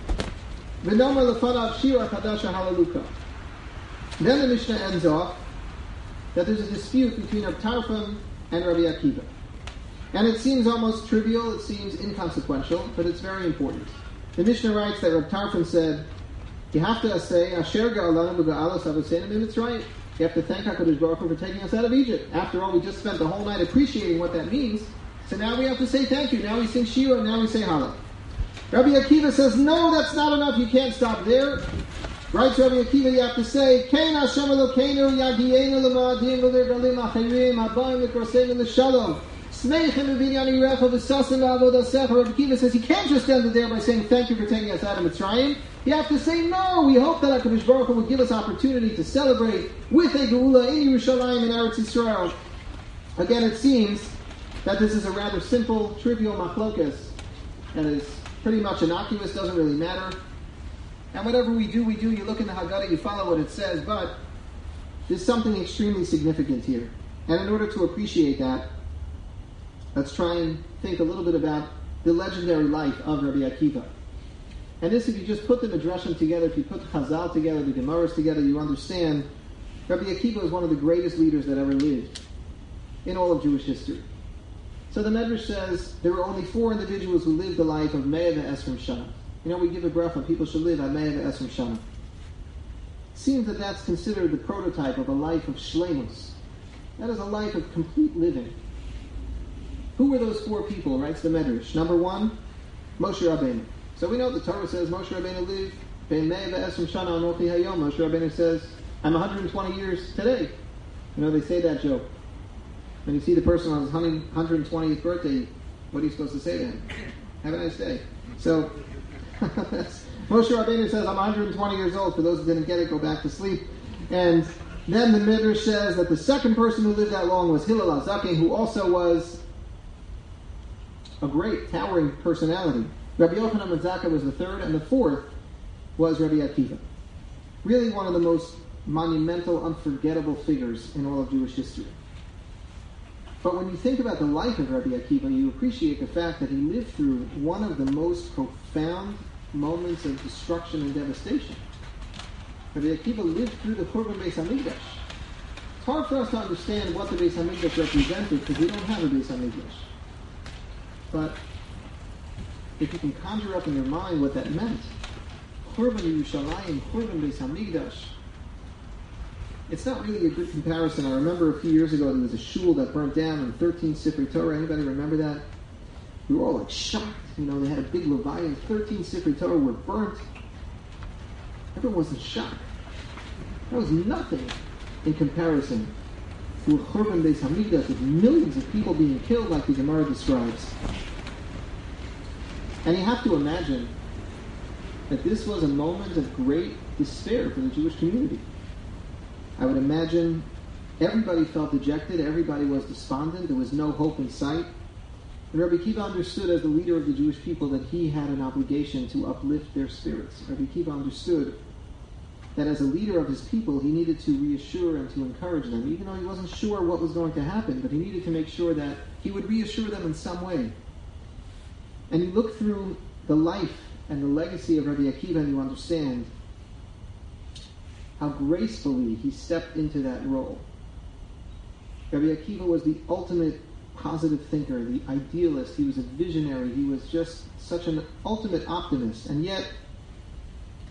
V'nomer L'fanav Shira Chadasha Hallelujah. Then the Mishnah ends off that there's a dispute between Reb Tarfon and Rabbi Akiva. And it seems almost trivial, it seems inconsequential, but it's very important. The Mishnah writes that Reb Tarfon said, you have to say, Asher Ga'alanu V'Ga'alos Avaseinu Mitzrayim. You have to thank HaKadosh Baruch Hu for taking us out of Egypt. After all, we just spent the whole night appreciating what that means, so now we have to say thank you. Now we sing Shira, and now we say Hallel. Rabbi Akiva says, no, that's not enough, you can't stop there. Right, Rabbi Akiva, you have to say, Kein Hashem Elokeinu Yagienu L'Ma'adim V'Lergalim Achirim Habayim L'Korseinu L'Shalom Smeichem V'Vinyan Yirecha V'Sasim V'Avodasecha. Rabbi Akiva says, you can't just end it there by saying, thank you for taking us out of Mitzrayim. You have to say, no, we hope that HaKadosh Baruch Hu will give us opportunity to celebrate with a Geula in Yerushalayim and Eretz Yisrael. Again, it seems that this is a rather simple, trivial machlokas, and is pretty much innocuous, doesn't really matter. And whatever we do, you look in the Haggadah, you follow what it says, but there's something extremely significant here. And in order to appreciate that, let's try and think a little bit about the legendary life of Rabbi Akiva. And this, if you just put the Midrashim together, if you put the Chazal together, the Gemaras together, you understand Rabbi Akiva was one of the greatest leaders that ever lived in all of Jewish history. So the Medrash says there were only 4 individuals who lived the life of Me'ah V'Esrim Shana. You know, we give a bracha, people should live at Me'ah V'Esrim Shana. It seems that that's considered the prototype of a life of shleimus. That is a life of complete living. Who were those 4 people, writes the Medrash? Number 1, Moshe Rabbeinu. So we know the Torah says Moshe Rabbeinu lived Ben Me'ah V'Esrim Shana Anochi Hayom. Moshe Rabbeinu says, I'm 120 years today. You know, they say that joke. When you see the person on his 120th birthday, what are you supposed to say to him? Have a nice day. So, Moshe Rabbeinu says, I'm 120 years old. For those who didn't get it, go back to sleep. And then the Midrash says that the second person who lived that long was Hillel HaZaken, who also was a great, towering personality. Rabbi Yochanan ben Zakkai was the third, and the fourth was Rabbi Akiva. Really one of the most monumental, unforgettable figures in all of Jewish history. But when you think about the life of Rabbi Akiva, you appreciate the fact that he lived through one of the most profound moments of destruction and devastation. Rabbi Akiva lived through the Churban Beis Hamikdash. It's hard for us to understand what the Beis Hamikdash represented because we don't have a Beis Hamikdash. But if you can conjure up in your mind what that meant, Churban Yerushalayim, Churban Beis Hamikdash, it's not really a good comparison. I remember a few years ago there was a shul that burnt down in 13 Sifrei Torah. Anybody remember that? We were all like shocked. You know, they had a big Leviathan. 13 Sifrei Torah were burnt. Everyone was in shock. That was nothing in comparison to a Churban Beis Hamikdash with millions of people being killed like the Gemara describes. And you have to imagine that this was a moment of great despair for the Jewish community. I would imagine everybody felt dejected, everybody was despondent, there was no hope in sight. And Rabbi Akiva understood as the leader of the Jewish people that he had an obligation to uplift their spirits. Rabbi Akiva understood that as a leader of his people, he needed to reassure and to encourage them, even though he wasn't sure what was going to happen, but he needed to make sure that he would reassure them in some way. And you look through the life and the legacy of Rabbi Akiva and you understand how gracefully he stepped into that role. Rabbi Akiva was the ultimate positive thinker, the idealist. He was a visionary. He was just such an ultimate optimist. And yet,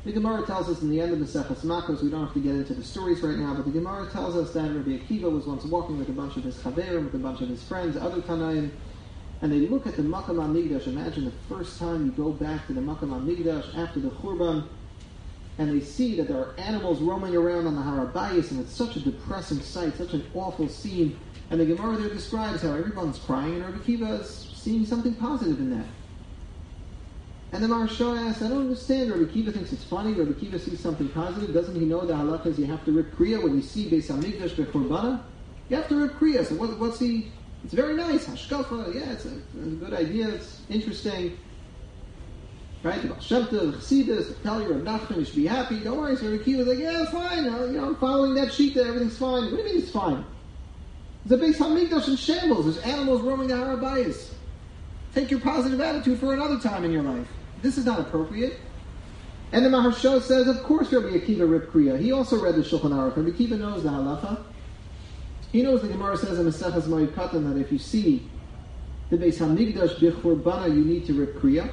The Gemara tells us in the end of the Maseches Makos, we don't have to get into the stories right now, but the Gemara tells us that Rabbi Akiva was once walking with a bunch of his chaverim, with a bunch of his friends, other Tanaim, and they look at the Makam HaMikdash. Imagine the first time you go back to the Makam HaMikdash after the Churban, and they see that there are animals roaming around on the Har HaBayis, and it's such a depressing sight, such an awful scene. And the Gemara there describes how everyone's crying, and Rabbi Akiva is seeing something positive in that. And the Maharsha asks, I don't understand. Rabbi Akiva thinks it's funny. Rabbi Akiva sees something positive. Doesn't he know the halakha is you have to rip kriya when you see Beis HaMikdash bechurbana? You have to rip kriya. So what's he? It's very nice. Hashkafa. Yeah, it's a good idea. It's interesting. Right? The Baal Shem Tov, the Chassidus, the tell you Reb Nachman, you should be happy. Don't worry. So Rabbi Akiva's like, yeah, it's fine. I'm following that sheet there. Everything's fine. What do you mean it's fine? There's a Beis HaMikdash in shambles. There's animals roaming the Har HaBayis. Take your positive attitude for another time in your life. This is not appropriate. And the Maharsha says, of course Rabbi Akiva ripped kriya. He also read the Shulchan Aruch. Rabbi Akiva knows the halacha. He knows the Gemara says in Maseches Moed Katan that if you see the Beis HaMikdash b'churbana, you need to rip kriya.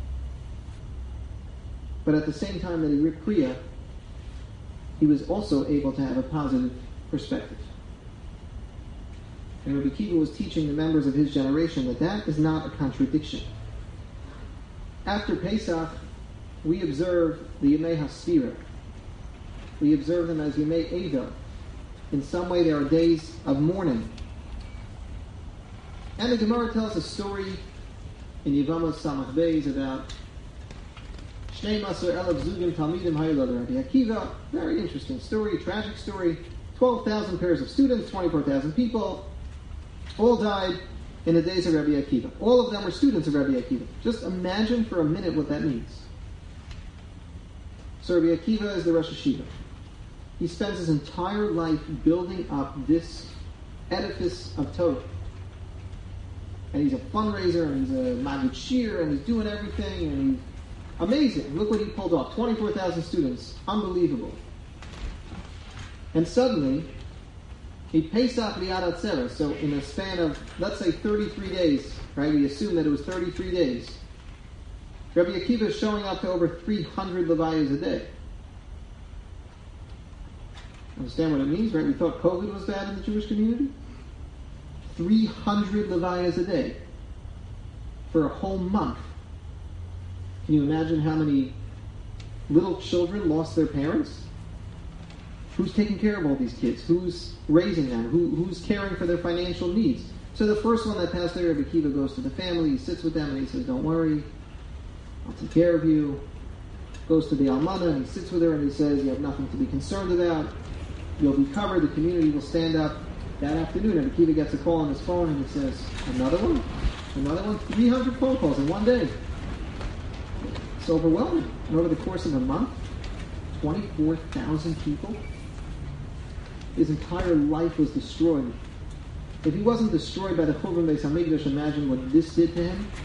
But at the same time that he ripped kriya, he was also able to have a positive perspective. And Rabbi Akiva was teaching the members of his generation that is not a contradiction. After Pesach, we observe the Yemei HaSfira. We observe them as Yemei Eidah. In some way, there are days of mourning. And the Gemara tells a story in Yevamos Samach Beis about Shnei Masur Elav Zugim Talmidim Hayilad Rabbi Akiva. Very interesting story, tragic story. 12,000 pairs of students, 24,000 people, all died in the days of Rabbi Akiva. All of them were students of Rabbi Akiva. Just imagine for a minute what that means. So Rabbi Akiva is the Rosh Hashiva. He spends his entire life building up this edifice of Torah. And he's a fundraiser, and he's a Magid Shir, and he's doing everything, and he's amazing. Look what he pulled off. 24,000 students. Unbelievable. And suddenly, he Pesach Li'ad Atzera, so in a span of, let's say, 33 days, right? We assume that it was 33 days. Rabbi Akiva is showing up to over 300 levayos a day. Understand what it means, right? We thought COVID was bad in the Jewish community. 300 levayos a day for a whole month. Can you imagine how many little children lost their parents? Who's taking care of all these kids? Who's raising them? Who's caring for their financial needs? So the first one that passed there, Rabbi Akiva goes to the family, he sits with them, and he says, don't worry, I'll take care of you. Goes to the Almana, and he sits with her, and he says, you have nothing to be concerned about. You'll be covered. The community will stand up. That afternoon, Rabbi Akiva gets a call on his phone, and he says, another one? 300 phone calls in one day. It's overwhelming. And over the course of a month, 24,000 people. His entire life was destroyed. If he wasn't destroyed by the Churban Beis HaMikdash, imagine what this did to him.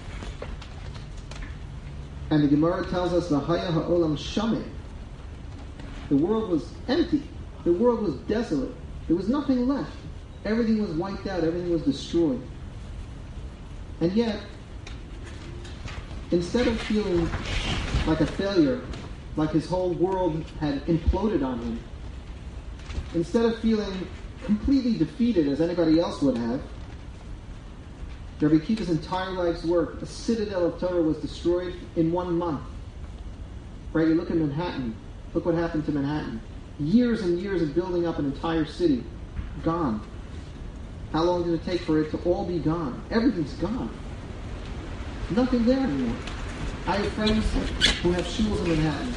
And the Gemara tells us, V'haya ha'olam shameh. The world was empty. The world was desolate. There was nothing left. Everything was wiped out. Everything was destroyed. And yet, instead of feeling like a failure, like his whole world had imploded on him, instead of feeling completely defeated as anybody else would have, Rabbi Akiva's entire life's work, a citadel of Torah, was destroyed in 1 month. Right? You look at Manhattan. Look what happened to Manhattan. Years and years of building up an entire city. Gone. How long did it take for it to all be gone? Everything's gone. Nothing there anymore. I have friends who have shuls in Manhattan.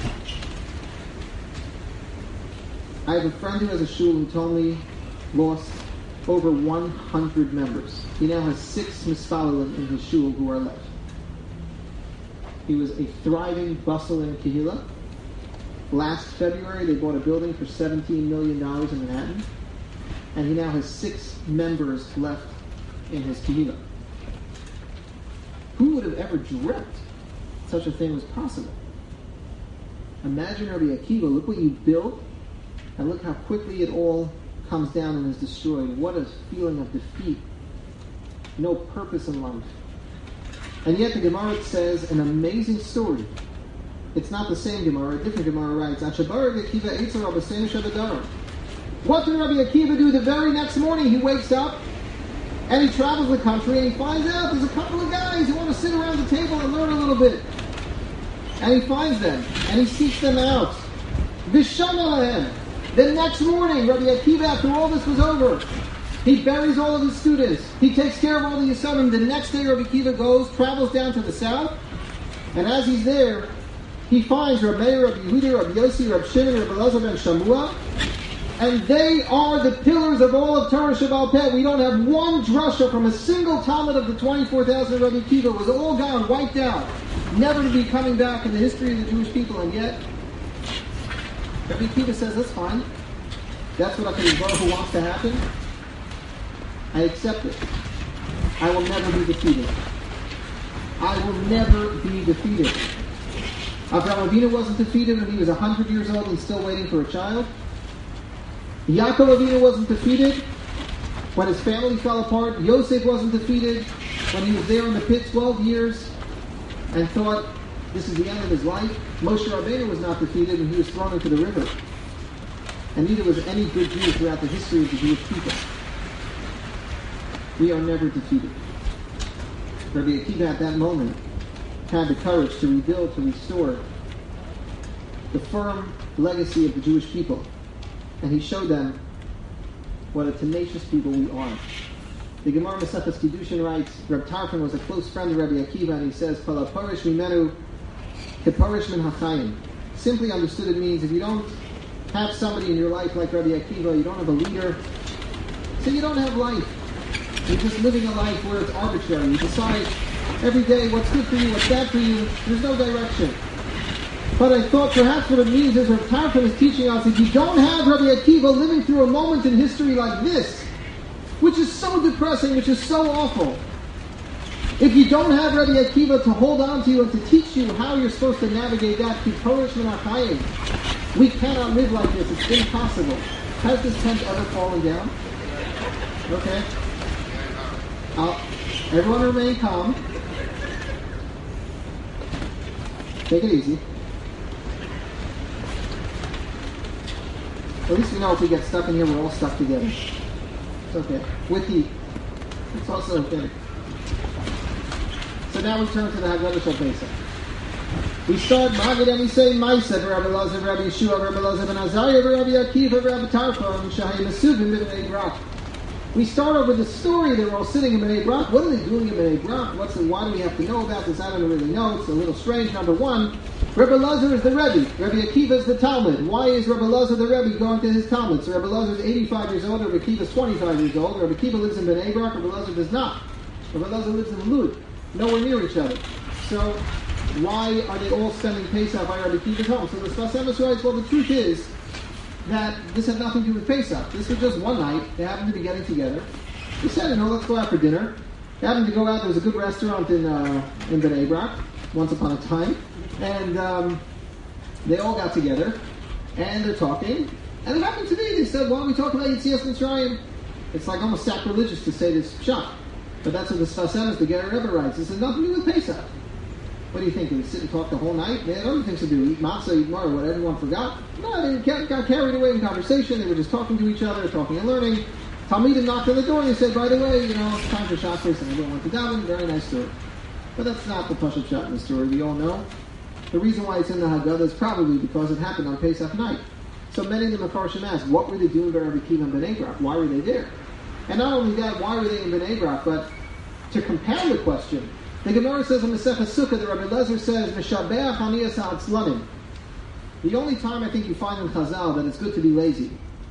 I have a friend who has a shul who told me lost over 100 members. He now has 6 misfalalim in his shul who are left. He was a thriving, bustling kehillah. Last February, they bought a building for $17 million in Manhattan, and he now has 6 members left in his kehillah. Who would have ever dreamt such a thing was possible? Imagine Rabbi Akiva, look what you built, and look how quickly it all comes down and is destroyed. What a feeling of defeat. No purpose in life. And yet the Gemara says an amazing story It's not the same Gemara. A different Gemara writes, what did Rabbi Akiva do the very next morning? He wakes up and he travels the country and he finds out there's a couple of guys who want to sit around the table and learn a little bit. And he finds them and he seeks them out. V'shama. The next morning, Rabbi Akiva, after all this was over, he buries all of his students. He takes care of all the Yisraelim. The next day, Rabbi Akiva travels down to the south, and as he's there, he finds Rabbi Meir, Rabbi Yehuda, Rabbi Yossi, Rabbi Shimon, Rabbi Elazar ben Shamua, and they are the pillars of all of Torah Shebaal Peh. We don't have one drasha from a single Talmud of the 24,000 Rabbi Akiva. It was all gone, wiped out, never to be coming back in the history of the Jewish people, and yet Rabbi Akiva says, that's fine. That's what HaKadosh Baruch Hu wants to happen. I accept it. I will never be defeated. I will never be defeated. Avraham Avinu wasn't defeated when he was 100 years old and still waiting for a child. Yaakov Avinu wasn't defeated when his family fell apart. Yosef wasn't defeated when he was there in the pit 12 years and thought this is the end of his life. Moshe Rabbeinu was not defeated when he was thrown into the river. And neither was any good Jew throughout the history of the Jewish people. We are never defeated. Rabbi Akiva at that moment had the courage to rebuild, to restore the firm legacy of the Jewish people. And he showed them what a tenacious people we are. The Gemara Maseches Kiddushin writes, Reb Tarfon was a close friend of Rabbi Akiva, and he says, Kol haparish mimenu keparish min hachayim. Simply understood, it means if you don't have somebody in your life like Rabbi Akiva, you don't have a leader, so you don't have life. You're just living a life where it's arbitrary. You decide every day what's good for you, what's bad for you. There's no direction. But I thought perhaps what it means is Reb Tarfon is teaching us, if you don't have Rabbi Akiva living through a moment in history like this, which is so depressing, which is so awful, if you don't have Rabbi Akiva to hold on to you and to teach you how you're supposed to navigate that, we cannot live like this. It's impossible. Has this tent ever fallen down? Okay. Everyone remain calm. Take it easy. At least we know if we get stuck in here, we're all stuck together. It's okay. With heat. It's also okay. So now we turn to the Haggadah Shel Pesach. We start Magid and we say Maisa, Rabbi Elazar, Rabbi Yeshua, Rabbi Elazar ben Azariah, Rabbi Akiva, Rabbi Tarfon, Shahei Mesuvim, B'nei Brak. We start off with the story. They're all sitting in B'nei Brak. What are they doing in B'nei Brak? Why do we have to know about this? I don't really know. It's a little strange. Number one, Rabbi Elazar is the Rebbe. Rabbi Akiva is the Talmud. Why is Rabbi Elazar the Rebbe going to his Talmud? So Rabbi Elazar is 85 years old. Rabbi Akiva is 25 years old. Rabbi Akiva lives in B'nei Brak. Rabbi Elazar does not. Rabbi Elazar lives in Lud, nowhere near each other. So why are they all spending Pesach by Rabbi Akiva's home? So the Sfas Emes writes, well, the truth is that this had nothing to do with Pesach. This was just one night. They happened to be getting together. They said, let's go out for dinner. They happened to go out. There was a good restaurant in B'nai Brak, once upon a time. And they all got together, and they're talking. And it happened to be, they said, why don't we talk about Yetzias Mitzrayim? It's like almost sacrilegious to say this shot. But that's what the Sfas Emes, the Ger Rebbe, writes. This has nothing to do with Pesach. What do you think? Did we sit and talk the whole night? They had other things to do. Eat matzah, eat mar, what everyone forgot. No, they got carried away in conversation. They were just talking to each other, talking and learning. Talmidim knocked on the door and he said, by the way, it's time for Shabbos and everyone went to daven. Very nice story. But that's not the Pashat Pshat in the story. We all know. The reason why it's in the Haggadah is probably because it happened on Pesach night. So many of the Mefarshim ask, what were they doing by Rabbi Akiva and B'nai Brak? Why were they there? And not only that, why were they in B'nai Brak? But to compound the question, the Gemara says in Masechah Sukkah that Rabbi Elazar says, Meshabeach Haniyas Ha'atzlanim. The only time I think you find in Chazal that it's good to be lazy.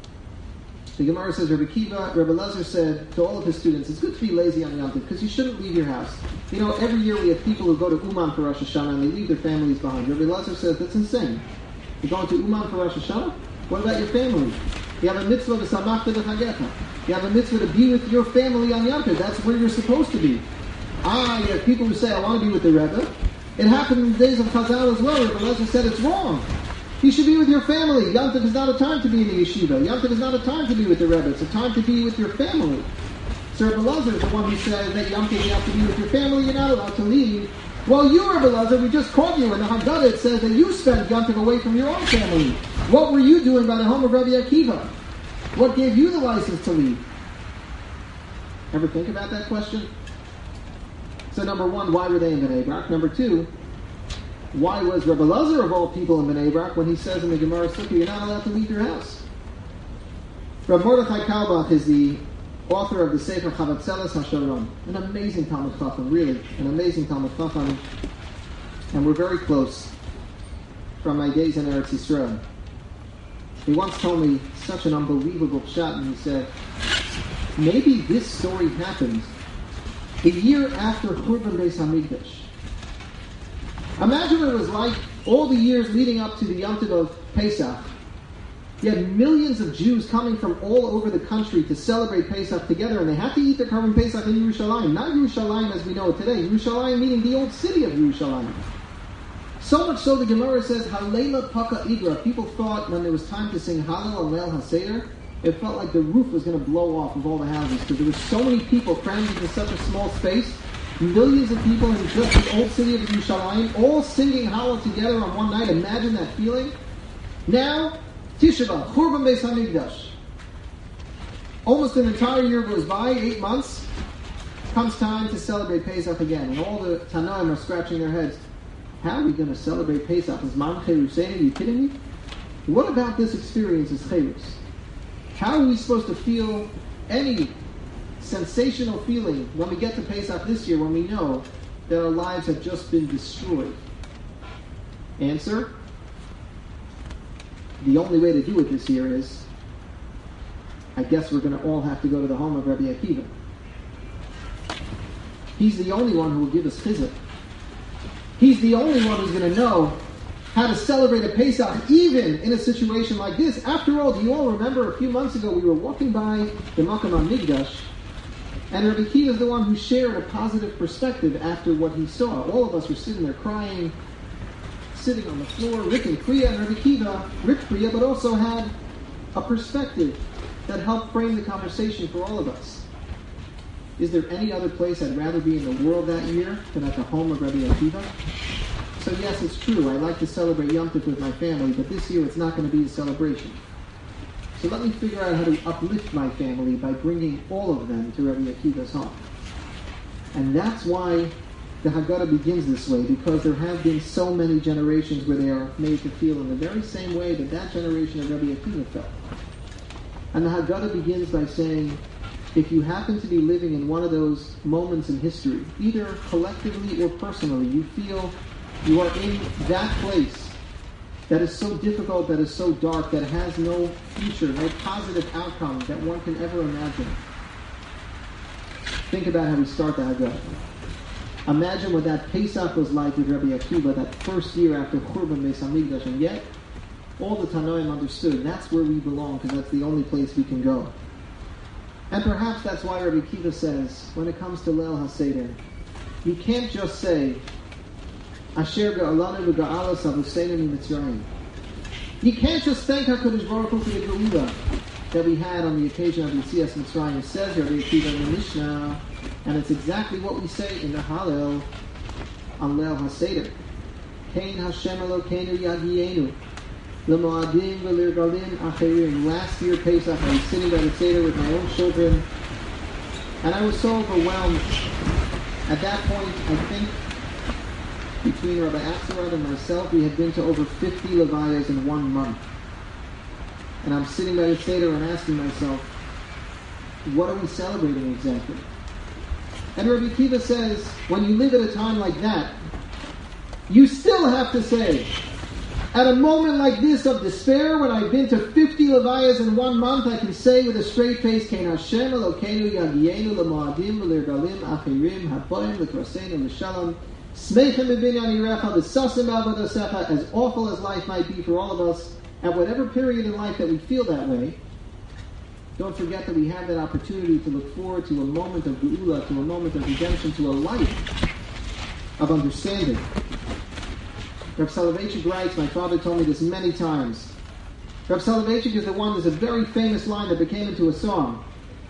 The Gemara says, Rabbi Elazar said to all of his students, it's good to be lazy on Yom Tov because you shouldn't leave your house. Every year we have people who go to Uman for Rosh Hashanah and they leave their families behind. Rabbi Elazar says, that's insane. You're going to Uman for Rosh Hashanah? What about your family? You have a mitzvah to samachta v'chagecha. You have a mitzvah to be with your family on Yom Tov. That's where you're supposed to be. You have people who say, I want to be with the Rebbe. It happened in the days of Chazal as well. Rabbi Elazar said it's wrong. You should be with your family. Yom Tov is not a time to be in the yeshiva. Yom Tov is not a time to be with the Rebbe. It's a time to be with your family. So Rabbi Elazar is the one who says that Yom Tov you have to be with your family. You're not allowed to leave Well, you, Rebbe Lezer, we just caught you in the Haggadah. It says that you spent Yom Tov away from your own family. What were you doing by the home of Rabbi Akiva? What gave you the license to leave? Ever think about that question? So number one, why were they in Bnei Brak? Number two, why was Rebbe Lezer of all people in Bnei Brak when he says in the Gemara Sukkah, you're not allowed to leave your house? Rabbi Mordechai Kalbach is the author of the Sefer Chavatzeles HaSharon, an amazing Talmud Chacham, really, an amazing Talmud Chacham, and we're very close from my days in Eretz Yisrael. He once told me such an unbelievable pshat, and he said, maybe this story happened a year after Churban Beis Hamikdash. Imagine what it was like all the years leading up to the Yom Tov of Pesach. You had millions of Jews coming from all over the country to celebrate Pesach together, and they had to eat their Korban Pesach in Yerushalayim. Not Yerushalayim as we know it today. Yerushalayim meaning the old city of Yerushalayim. So much so the Gemara says, Halela Paka Igra. People thought when there was time to sing Hallel Alel HaSeder, it felt like the roof was going to blow off of all the houses because there were so many people crammed into such a small space. Millions of people in just the old city of Yerushalayim, all singing Hallel together on one night. Imagine that feeling. Now, Tisha B'Av, Churban Beis Hamikdash. Almost an entire year goes by, 8 months. Comes time to celebrate Pesach again, and all the Tanaim are scratching their heads. How are we going to celebrate Pesach? Is Man Cherusein? Are you kidding me? What about this experience as Cherus? How are we supposed to feel any sensational feeling when we get to Pesach this year, when we know that our lives have just been destroyed? Answer: the only way to do it this year is, I guess we're going to all have to go to the home of Rabbi Akiva. He's the only one who will give us chizuk. He's the only one who's going to know how to celebrate a Pesach, even in a situation like this. After all, do you all remember a few months ago we were walking by the Makam HaMikdash, and Rabbi Akiva is the one who shared a positive perspective after what he saw. All of us were sitting there crying, sitting on the floor, Rick and Kriya, and Rabbi Akiva, Rick Kriya, but also had a perspective that helped frame the conversation for all of us. Is there any other place I'd rather be in the world that year than at the home of Rabbi Akiva? So yes, it's true, I like to celebrate Yom Tov with my family, but this year it's not going to be a celebration. So let me figure out how to uplift my family by bringing all of them to Rabbi Akiva's home. And that's why the Haggadah begins this way, because there have been so many generations where they are made to feel in the very same way that that generation of Rabbi Akiva felt. And the Haggadah begins by saying, if you happen to be living in one of those moments in history, either collectively or personally, you feel you are in that place that is so difficult, that is so dark, that has no future, no positive outcome that one can ever imagine. Think about how we start the Haggadah. Imagine what that Pesach was like with Rabbi Akiva, that first year after Churban Beis Hamikdash, and yet all the Tanoim understood that's where we belong, because that's the only place we can go. And perhaps that's why Rabbi Akiva says, when it comes to Leil HaSeder, you can't just say, Asher Ga'alanu V'Ga'alas Avuseinu Mitzrayim. You can't just thank HaKadosh Baruch Hu for the Geula that we had on the occasion of Yetzias Mitzrayim. It says Rabbi Akiva in the Mishnah, and it's exactly what we say in the Hallel on Leil HaSeder. Kein Hashem Elokeinu Yagienu L'Moadim V'Lirgalim Acherim. Last year Pesach, I was sitting by the Seder with my own children, and I was so overwhelmed. At that point, I think, between Rabbi Axelrod and myself, we had been to over 50 Levayas in 1 month. And I'm sitting by the Seder and asking myself, what are we celebrating exactly? And Rabbi Akiva says, when you live at a time like that, you still have to say, at a moment like this of despair, when I've been to 50 Levayas in 1 month, I can say with a straight face, Kein Hashem Elokeinu Yagienu L'Moadim V'Lirgalim Achirim Hapoim L'Kraseinu L'Shalom Smechem B'Binyan Yirecha V'Sasim B'Avodasecha. As awful as life might be for all of us, at whatever period in life that we feel that way, don't forget that we have that opportunity to look forward to a moment of Geula, to a moment of redemption, to a life of understanding. Rav Soloveitchik writes, my father told me this many times. Rav Soloveitchik is the one, there's a very famous line that became into a song.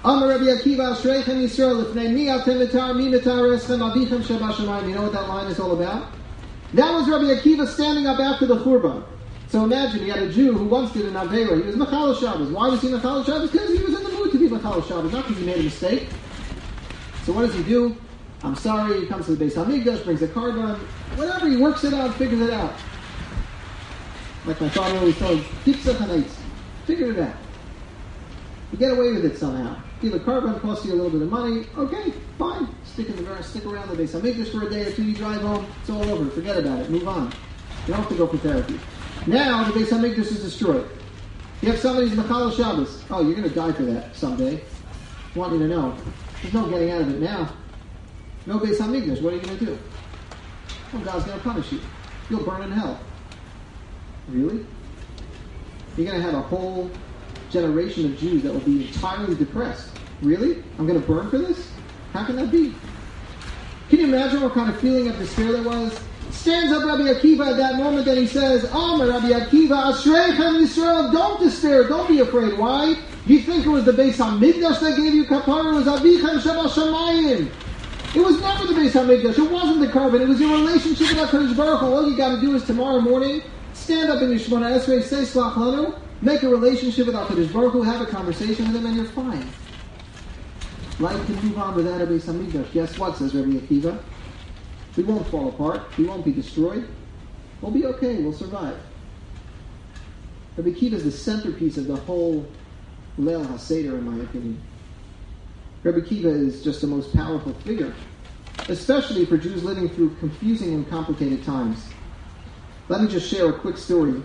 Amar Rabbi Akiva, Ashreichem Yisrael, Lifnei mi atem mitar, mi mitar eschem, avichem shebashamayim. You know what that line is all about? That was Rabbi Akiva standing up after the Churban. So imagine, you had a Jew who once did an Aveira. He was Mechal Shabbos. Why was he Mechal Shabbos? Because he was in the mood to be Mechal Shabbos, not because he made a mistake. So what does he do? I'm sorry, he comes to the Beis HaMikdash, brings a carbon, whatever, he works it out, figures it out. Like my father always told, figure it out. You get away with it somehow. Give a carbon, costs you a little bit of money, okay, fine. Stick around the Beis HaMikdash for a day or two, you drive home, it's all over, forget about it, move on. You don't have to go for therapy. Now the Beis HaMikdash is destroyed. You have somebody who's Mechal Shabbos. Oh, you're going to die for that someday. I want you to know. There's no getting out of it now. No Beis HaMikdash, what are you going to do? Well, God's going to punish you. You'll burn in hell. Really? You're going to have a whole generation of Jews that will be entirely depressed. Really? I'm going to burn for this? How can that be? Can you imagine what kind of feeling of despair there was? Stands up Rabbi Akiva at that moment and he says, Amar Rabbi Akiva, Ashreichem Yisrael, don't despair, don't be afraid. Why? You think it was the Beis HaMikdash that gave you kapara? It was Avichem Shebashamayim. It was never the Beis HaMikdash. It wasn't the carbon. It was your relationship with HaKadosh Baruch Hu. All you got to do is tomorrow morning, stand up in your Shemona Esrei, say Slach Lanu, make a relationship with HaKadosh Baruch Hu, have a conversation with him, and you're fine. Life can move on without a Beis HaMikdash. Guess what, says Rabbi Akiva? We won't fall apart. We won't be destroyed. We'll be okay. We'll survive. Rabbi Akiva is the centerpiece of the whole Leil HaSeder, in my opinion. Rabbi Akiva is just the most powerful figure, especially for Jews living through confusing and complicated times. Let me just share a quick story.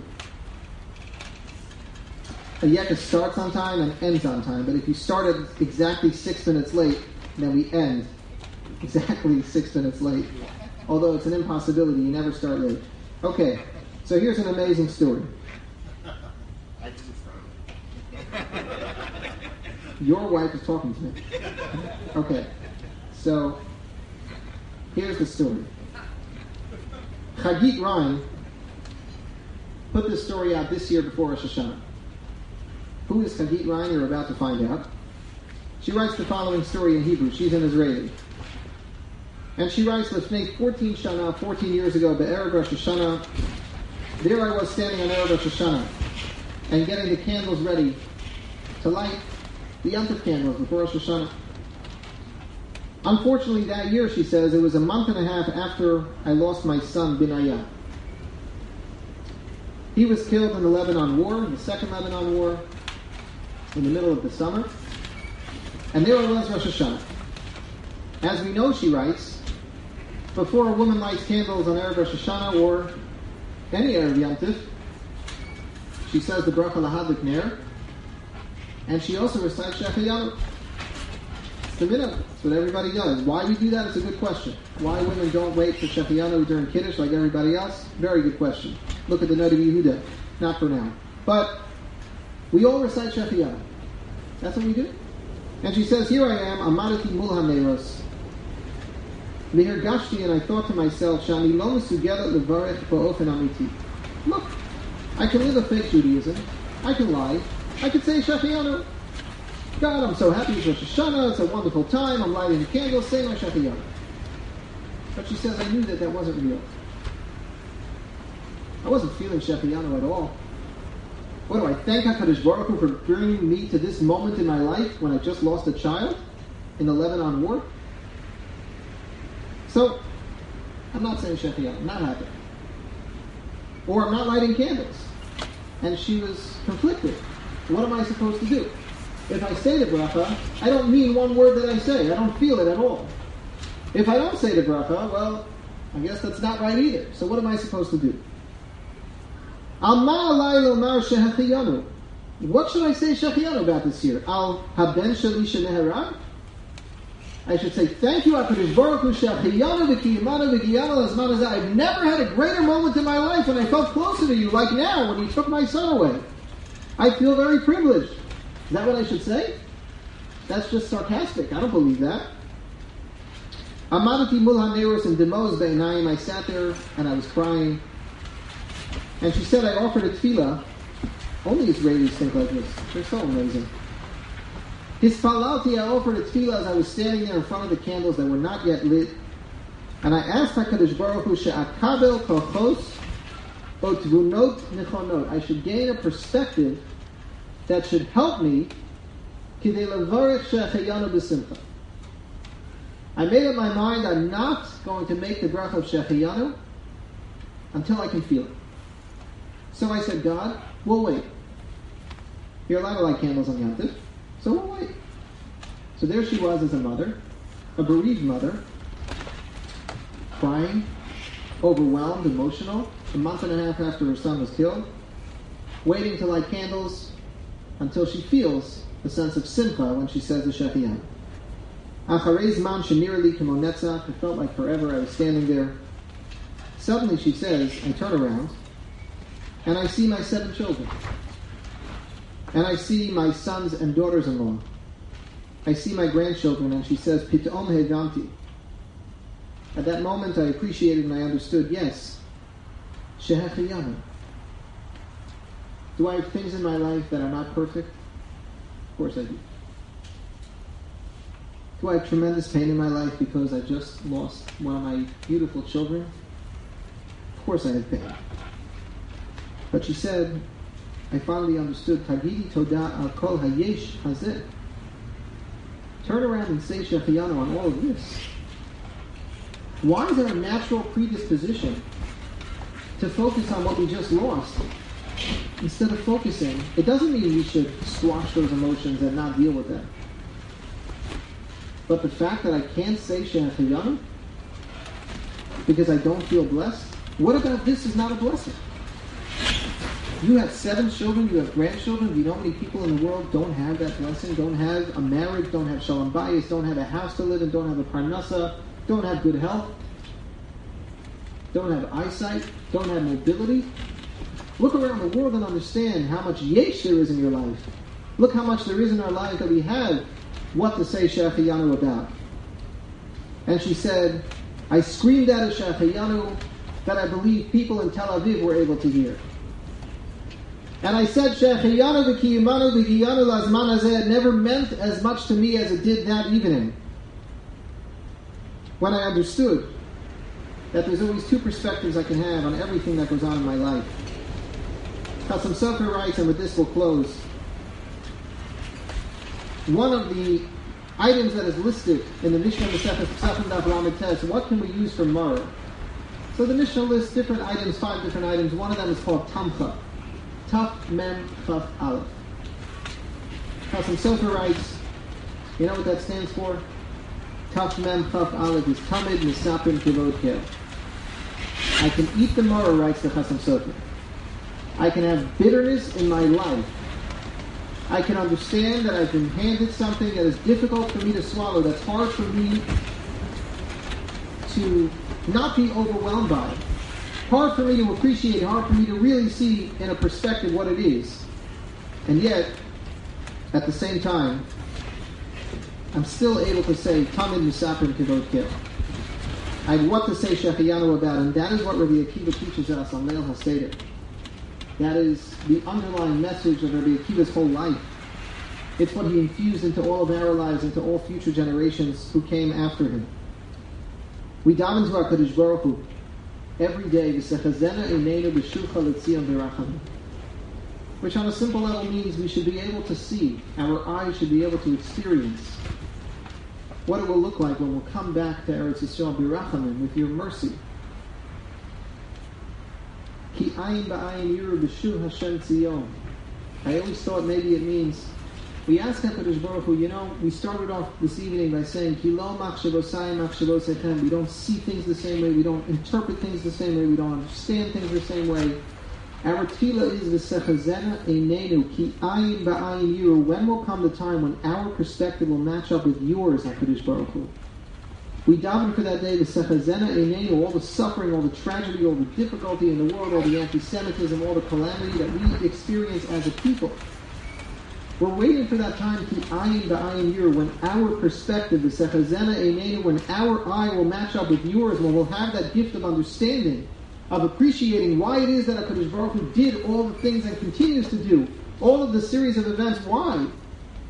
A yekka starts on time and ends on time, but if you start at exactly 6 minutes late, then we end exactly 6 minutes late. Although it's an impossibility, you never start late. Okay, so here's an amazing story. Your wife is talking to me. Okay, so here's the story. Chagit Ryan put this story out this year before Rosh Hashanah. Who is Chagit Ryan? You're about to find out. She writes the following story in Hebrew. She's an Israeli. And she writes, Lefnei 14 Shana, 14 years ago, Be'erev Rosh Hashanah, there I was standing on Erev Rosh Hashanah and getting the candles ready to light the Yom Tov candles before Rosh Hashanah. Unfortunately, that year, she says, it was a month and a half after I lost my son, Binaya. He was killed in the Lebanon War, the Second Lebanon War, in the middle of the summer. And there I was, Rosh Hashanah. As we know, she writes, before a woman lights candles on Erev Rosh Hashanah or any Erev Yom Tov, she says the Bracha Lahadlik Ner, and she also recites Shechayanu. It's the minhag. It's what everybody does. Why we do that is a good question. Why women don't wait for Shechayanu during Kiddush like everybody else? Very good question. Look at the Noda B'Yehuda. Not for now. But we all recite Shechayanu. That's what we do. And she says, here I am, Amadati Mul HaNeiros. Mihirgashti, and I thought to myself, Shani lo mesugelet levarech ba'ofen amiti. Look, I can live a fake Judaism. I can lie. I could say Shechayanu. God, I'm so happy it's Rosh Hashanah. It's a wonderful time. I'm lighting the candles, saying my Shechayanu. But she says, I knew that wasn't real. I wasn't feeling Shechayanu at all. What do I thank HaKadosh Baruch Hu for bringing me to this moment in my life when I just lost a child in the Lebanon War? So, I'm not saying Shechayanu. I'm not happy. Or I'm not lighting candles. And she was conflicted. What am I supposed to do? If I say the bracha, I don't mean one word that I say. I don't feel it at all. If I don't say the bracha, well, I guess that's not right either. So what am I supposed to do? What should I say Shechayanu about this year? Al haben sheli sheneharag? I should say, thank you, HaKadosh Baruch Hu, Shechayanu v'kiyamanu v'giyanu azman hazeh. I've never had a greater moment in my life when I felt closer to you, like now, when you took my son away. I feel very privileged. Is that what I should say? That's just sarcastic. I don't believe that. Amadati mul haneros and demos be'inayim. I sat there and I was crying. And she said, I offered a tefillah. Only Israelis think like this. They're so amazing. Hispalalti, I offered a tefillah as I was standing there in front of the candles that were not yet lit. And I asked HaKadosh Baruch Hu she'akabel kochos o tvunot nechonot. I should gain a perspective that should help me kidei levarech she'achayanu b'simcha. I made up my mind I'm not going to make the bracha of she'achayanu until I can feel it. So I said, God, we'll wait. You're allowed to light candles on Yom Tov, so we'll wait. So there she was as a mother, a bereaved mother, crying, overwhelmed, emotional, a month and a half after her son was killed, waiting to light candles until she feels a sense of simcha when she says the Shechianu. Acharei zman shenira li kemo netzach, it felt like forever. I was standing there. Suddenly she says, I turn around, and I see my 7 children. And I see my sons and daughters-in-law. I see my grandchildren, and she says, Pit'om hevanti. At that moment I appreciated and I understood, yes, Shehechiyanu. Do I have things in my life that are not perfect? Of course I do. Do I have tremendous pain in my life because I just lost one of my beautiful children? Of course I have pain. But she said, I finally understood, Tagidi Toda al kol hayesh hazeh. Turn around and say Shehechiyanu on all of this. Why is there a natural predisposition to focus on what we just lost instead of focusing? It doesn't mean we should squash those emotions and not deal with them. But the fact that I can't say Shehechiyanu because I don't feel blessed, what about this is not a blessing? You have 7 children, you have grandchildren. Do you know how many people in the world don't have that blessing, don't have a marriage, don't have shalom bayis, don't have a house to live in, don't have a parnasa, don't have good health, don't have eyesight, don't have mobility? Look around the world and understand how much yesh there is in your life. Look how much there is in our life that we have what to say Shehechiyanu about. And she said, I screamed out a Shehechiyanu that I believe people in Tel Aviv were able to hear. And I said, Shehechiyanu v'kiyumanu v'giyanu lazman hazeh. It never meant as much to me as it did that evening, when I understood that there's always 2 perspectives I can have on everything that goes on in my life. Chasam Sofer writes, and with this we'll close, one of the items that is listed in the Mishnah Masechet Pesachim Daf Lamed Tes, what can we use for Maror? So the Mishnah lists different items, 5 different items. One of them is called Tamcha. Taf Mem Chaf Aleph. Chasam Sofer writes, you know what that stands for? Taf Mem Chaf Aleph is Tamid Nisapim Kivod Kel. I can eat the maror, writes the Chasam Sofer. I can have bitterness in my life. I can understand that I've been handed something that is difficult for me to swallow, that's hard for me to not be overwhelmed by. Hard for me to appreciate, hard for me to really see in a perspective what it is. And yet, at the same time, I'm still able to say, Tamid Misapim Kivod Kel. I have what to say Shehechiyanu about, and that is what Rabbi Akiva teaches us on Leil HaSeder. That is the underlying message of Rabbi Akiva's whole life. It's what he infused into all of our lives, into all future generations who came after him. We dive into our Kadosh Baruch Hu every day, V'sechazena eineinu b'shucha l'tzion b'rachamim, which on a simple level means we should be able to see, our eyes should be able to experience what it will look like when we'll come back to Eretz Yisrael b'rachamim, with your mercy. Ki ayin ba'ayin yiru b'shuv Hashem tzion. I always thought maybe it means, we ask HaKadosh Baruch Hu, we started off this evening by saying, Ki lo machshavosai machshavosechem. We don't see things the same way, we don't interpret things the same way, we don't understand things the same way. Our tefillah is v'sechazena eineinu ki ayin ba'ayin yiru. When will come the time when our perspective will match up with yours, HaKadosh Baruch Hu? We daven for that day, v'sechazena eineinu, all the suffering, all the tragedy, all the difficulty in the world, all the anti-Semitism, all the calamity that we experience as a people. We're waiting for that time, ki ayin ba'ayin yiru, when our perspective, v'sechazena eineinu, when our eye will match up with yours, when we'll have that gift of understanding, of appreciating why it is that HaKadosh Baruch Hu did all the things and continues to do, all of the series of events. Why?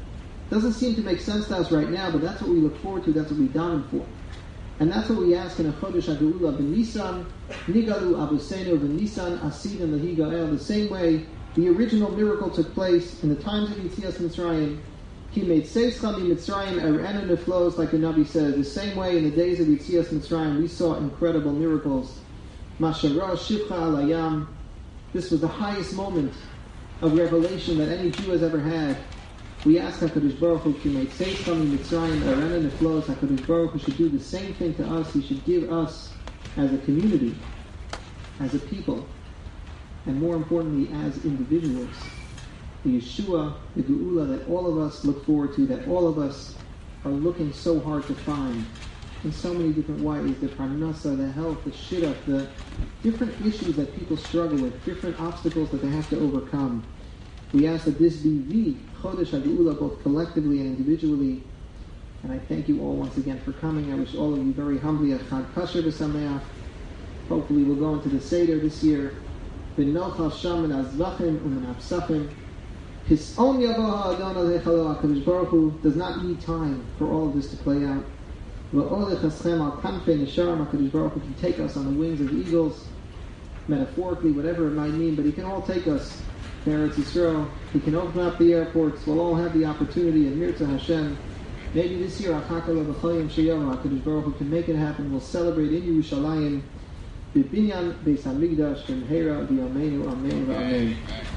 Doesn't seem to make sense to us right now, but that's what we look forward to, that's what we daven for. And that's what we ask in a Chodesh HaGeula b'Nisan, Nigalu Abuseinu b'Nisan, Asidim Lehigael, the same way the original miracle took place in the times of Yetzias Mitzrayim. He made Seischa Mitzrayim Erenu Neflos, like the Navi says. The same way in the days of Yetzias Mitzrayim, we saw incredible miracles. Mashara Shivcha Alayam. This was the highest moment of revelation that any Jew has ever had. We ask HaKadosh Baruch Hu to make Seischa Mitzrayim Erenu Neflos. HaKadosh Baruch Hu should do the same thing to us. He should give us, as a community, as a people, and more importantly, as individuals, the Yeshua, the Geula that all of us look forward to, that all of us are looking so hard to find in so many different ways, the parnasa, the health, the shidduch, the different issues that people struggle with, different obstacles that they have to overcome. We ask that this be the Chodesh HaGeula, both collectively and individually. And I thank you all once again for coming. I wish all of you very humbly a Chag Kasher B'Sameach. Hopefully we'll go into the Seder this year. V'nochal sham min azvachim u'min apsachim. His own Yavoha Adon Alechalo HaKadosh Baruch Hu does not need time for all of this to play out. V'olech haschem al kanfei nesharim. HaKadosh Baruch Hu can take us on the wings of eagles, metaphorically, whatever it might mean, but He can all take us to Eretz Yisrael. He can open up the airports. We'll all have the opportunity, and Mirza Hashem, maybe this year, Achakal B'chayim Sheyom, HaKadosh Baruch Hu can make it happen. We'll celebrate in Yerushalayim, B'binyan Beis HaMikdash, B'mheira B'yameinu, Amen V'Amen.